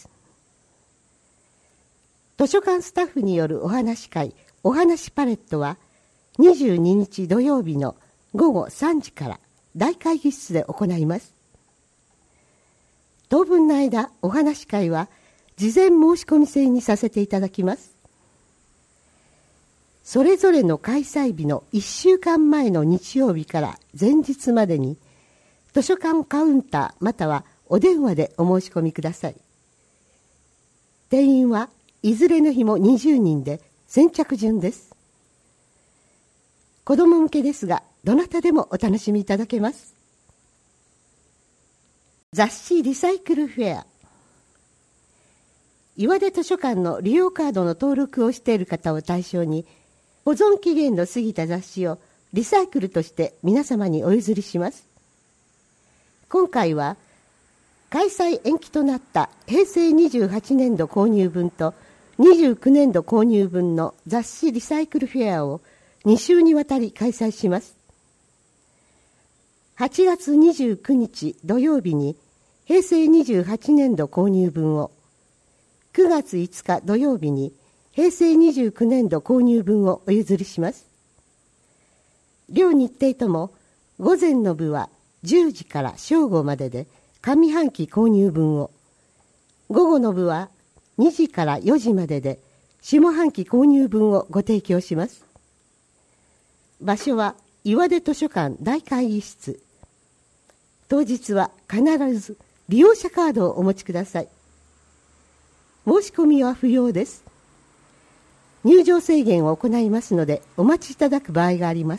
S11: 図書館スタッフによるお話会、お話パレットは22日土曜日の午後3時から大会議室で行います。当分の間、お話会は事前申し込み制にさせていただきます。それぞれの開催日の1週間前の日曜日から前日までに、図書館カウンターまたはお電話でお申し込みください。定員はいずれの日も20人で先着順です。子ども向けですが、どなたでもお楽しみいただけます。雑誌リサイクルフェア。岩出図書館の利用カードの登録をしている方を対象に、保存期限の過ぎた雑誌をリサイクルとして皆様にお譲りします。今回は開催延期となった平成28年度購入分と29年度購入分の雑誌リサイクルフェアを2週にわたり開催します。8月29日土曜日に平成28年度購入分を、 9月5日土曜日に平成29年度購入分をお譲りします。両日程とも午前の部は10時から正午までで上半期購入分を、午後の部は2時から4時までで下半期購入分をご提供します。場所は岩出図書館大会議室。当日は必ず利用者カードをお持ちください。申し込みは不要です。入場制限を行いますのでお待ちいただく場合があります。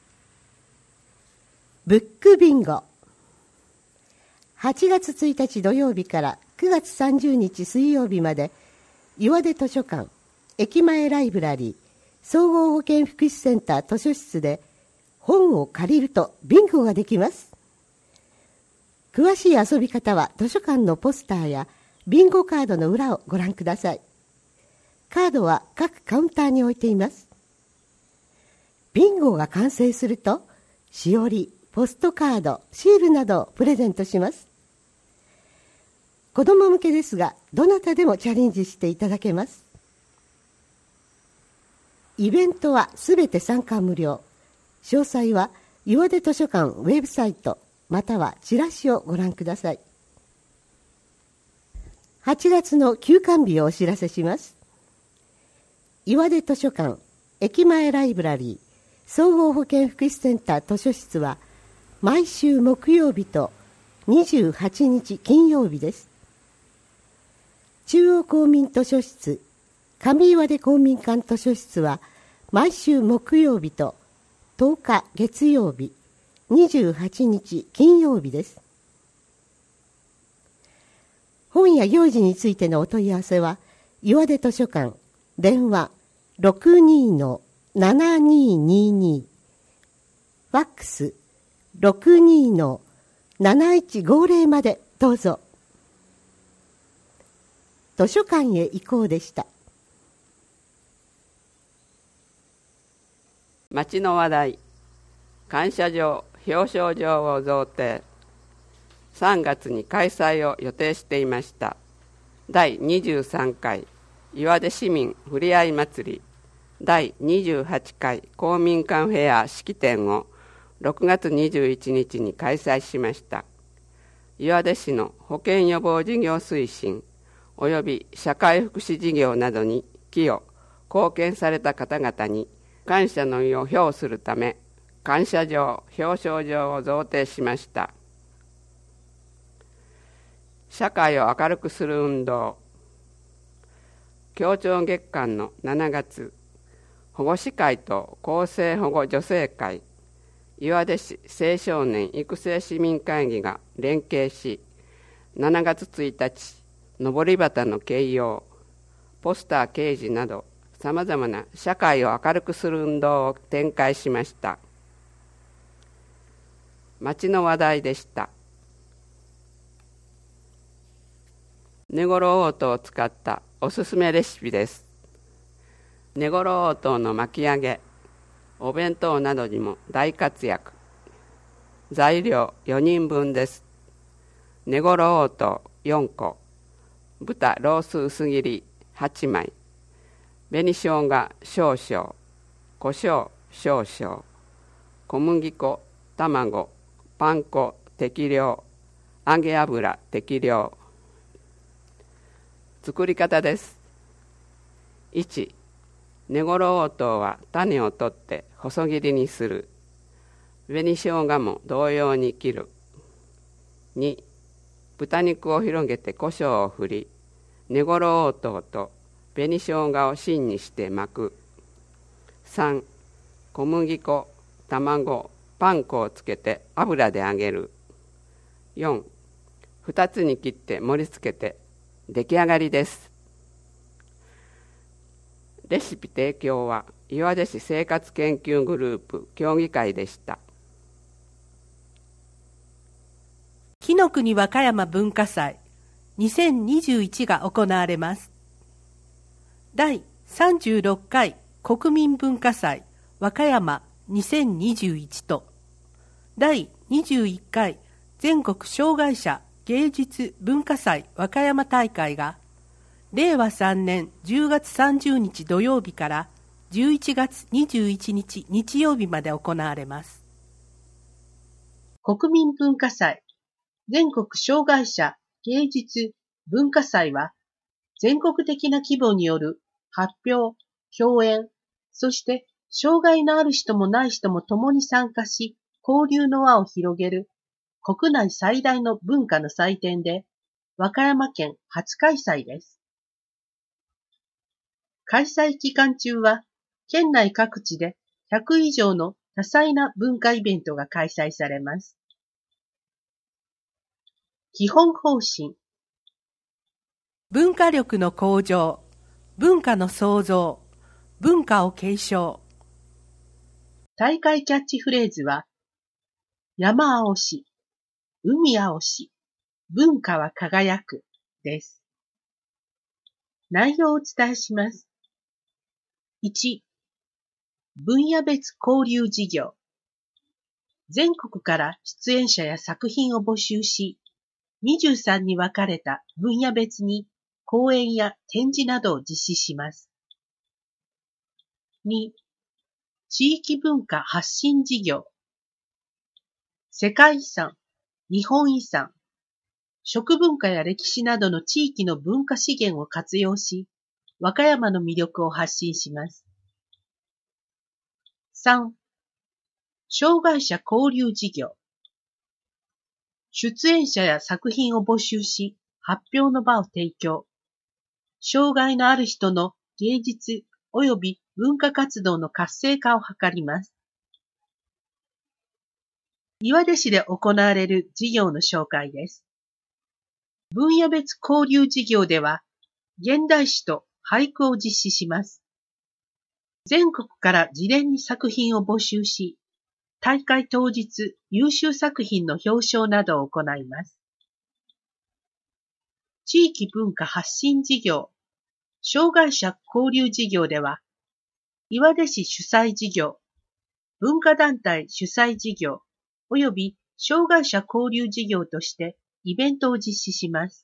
S11: ブックビンゴ。8月1日土曜日から9月30日水曜日まで、岩出図書館駅前ライブラリー総合保健福祉センター図書室で本を借りるとビンゴができます。詳しい遊び方は図書館のポスターやビンゴカードの裏をご覧ください。カードは各カウンターに置いています。ビンゴが完成するとしおり、ポストカード、シールなどをプレゼントします。子ども向けですが、どなたでもチャレンジしていただけます。イベントはすべて参加無料。詳細は岩出図書館ウェブサイトまたはチラシをご覧ください。8月の休館日をお知らせします。岩出図書館駅前ライブラリー総合保健福祉センター図書室は毎週木曜日と28日金曜日です。中央公民図書室上岩出公民館図書室は毎週木曜日と10日月曜日、28日金曜日です。本や行事についてのお問い合わせは岩出図書館電話 62-7222 ファックス 62-7150 までどうぞ。図書館へ行こうでした。
S12: 町の話題、感謝状、表彰状を贈呈。3月に開催を予定していました第23回岩出市民ふれあい祭り第28回公民館フェア式典を6月21日に開催しました。岩出市の保健予防事業推進および社会福祉事業などに寄与貢献された方々に感謝の意を表するため感謝状表彰状を贈呈しました。社会を明るくする運動。協調月間の7月保護司会と厚生保護助成会岩出市青少年育成市民会議が連携し7月1日のぼり旗の掲揚ポスター掲示などさまざまな社会を明るくする運動を展開しました。町の話題でした。根ごろ応答を使ったおすすめレシピです。根ごろ応答の巻き上げ、お弁当などにも大活躍。材料4人分です。根ごろ応答4個、豚ロース薄切り8枚、紅しょうが少々、胡椒少々、小麦粉、卵、パン粉適量、揚げ油適量。作り方です。1、根ごろ応答は種を取って細切りにする。紅しょうがも同様に切る。2、豚肉を広げて胡椒を振り、根ごろ応答と紅しょうがを芯にして巻く。3、小麦粉、卵、パン粉をつけて油で揚げる。4、2つに切って盛り付けて出来上がりです。レシピ提供は岩出市生活研究グループ協議会でした。
S13: 紀の国和歌山文化祭2021が行われます。第36回国民文化祭和歌山2021と第21回全国障害者芸術文化祭和歌山大会が令和3年10月30日土曜日から11月21日日曜日まで行われます。国民文化祭全国障害者芸術文化祭は、全国的な規模による発表、表演、そして障害のある人もない人も共に参加し、交流の輪を広げる国内最大の文化の祭典で、和歌山県初開催です。開催期間中は、県内各地で100以上の多彩な文化イベントが開催されます。基本方針。文化力の向上、文化の創造、文化を継承。大会キャッチフレーズは、山青し、海青し、文化は輝くです。内容をお伝えします。1、分野別交流事業。全国から出演者や作品を募集し、23に分かれた分野別に講演や展示などを実施します。2、地域文化発信事業。世界遺産、日本遺産、食文化や歴史などの地域の文化資源を活用し、和歌山の魅力を発信します。3、障害者交流事業。出演者や作品を募集し、発表の場を提供。障害のある人の芸術及び文化活動の活性化を図ります。岩出市で行われる事業の紹介です。分野別交流事業では、現代詩と俳句を実施します。全国から事前に作品を募集し、大会当日優秀作品の表彰などを行います。地域文化発信事業、障害者交流事業では、岩出市主催事業、文化団体主催事業、および障害者交流事業としてイベントを実施します。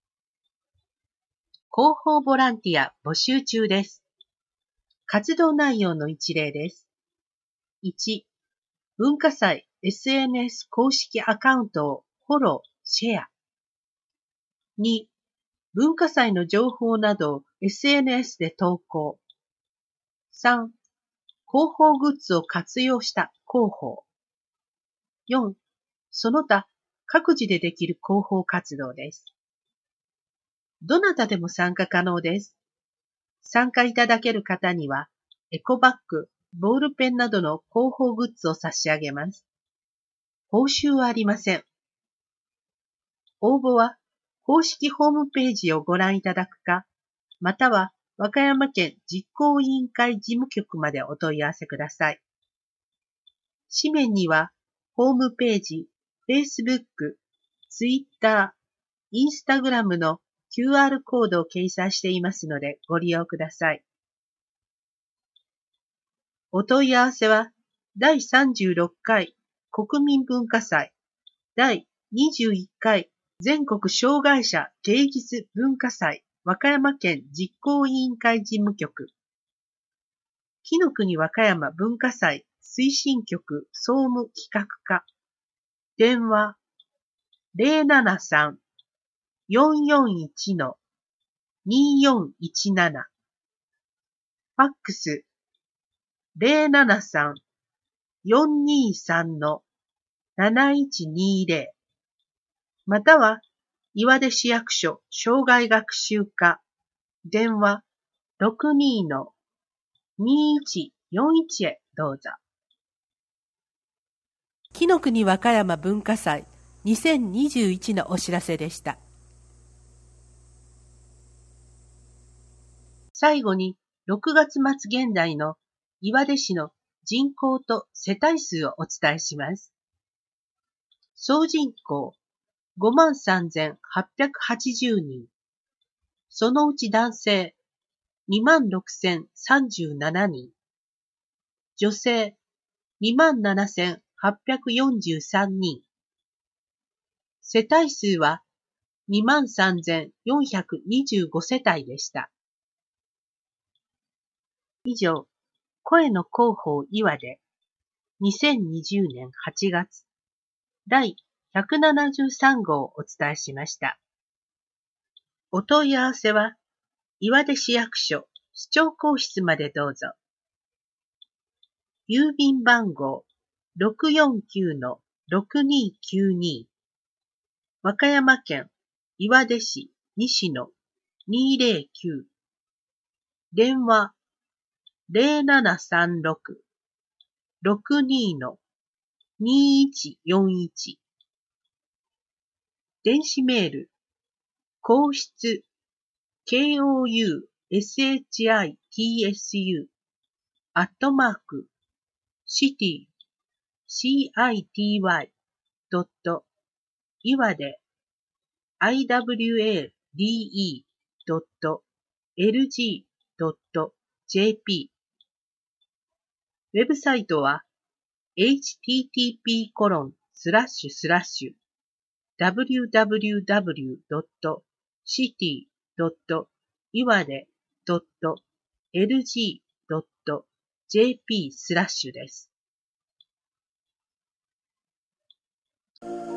S13: 広報ボランティア募集中です。活動内容の一例です。1、文化祭 SNS 公式アカウントをフォロー、シェア。2、文化祭の情報などを SNS で投稿。3、広報グッズを活用した広報。4、その他各自でできる広報活動です。どなたでも参加可能です。参加いただける方には、エコバッグ、ボールペンなどの広報グッズを差し上げます。報酬はありません。応募は、公式ホームページをご覧いただくか、または和歌山県実行委員会事務局までお問い合わせください。紙面には、ホームページ、Facebook、Twitter、Instagram のQR コードを掲載していますのでご利用ください。お問い合わせは、第36回国民文化祭、第21回全国障害者芸術文化祭和歌山県実行委員会事務局、紀の国和歌山文化祭推進局総務企画課、電話 073-441-2417、ファックス 073-423-7120、または岩出市役所障害学習課、電話 62-2141 へどうぞ。紀の国和歌山文化祭2021のお知らせでした。最後に6月末現在の岩出市の人口と世帯数をお伝えします。総人口 53,880 人。そのうち男性 26,037 人。女性 27,843 人。世帯数は 23,425 世帯でした。以上、声の広報岩で2020年8月第173号をお伝えしました。お問い合わせは岩出市役所市長公室までどうぞ。郵便番号 649-6292 和歌山県岩出市西野209電話 0736-62-2141 電子メール皇室 KOUSHITSU city.iwade iwade.lg.jp ウェブサイトは http://www.city.iwade.lg.jp です。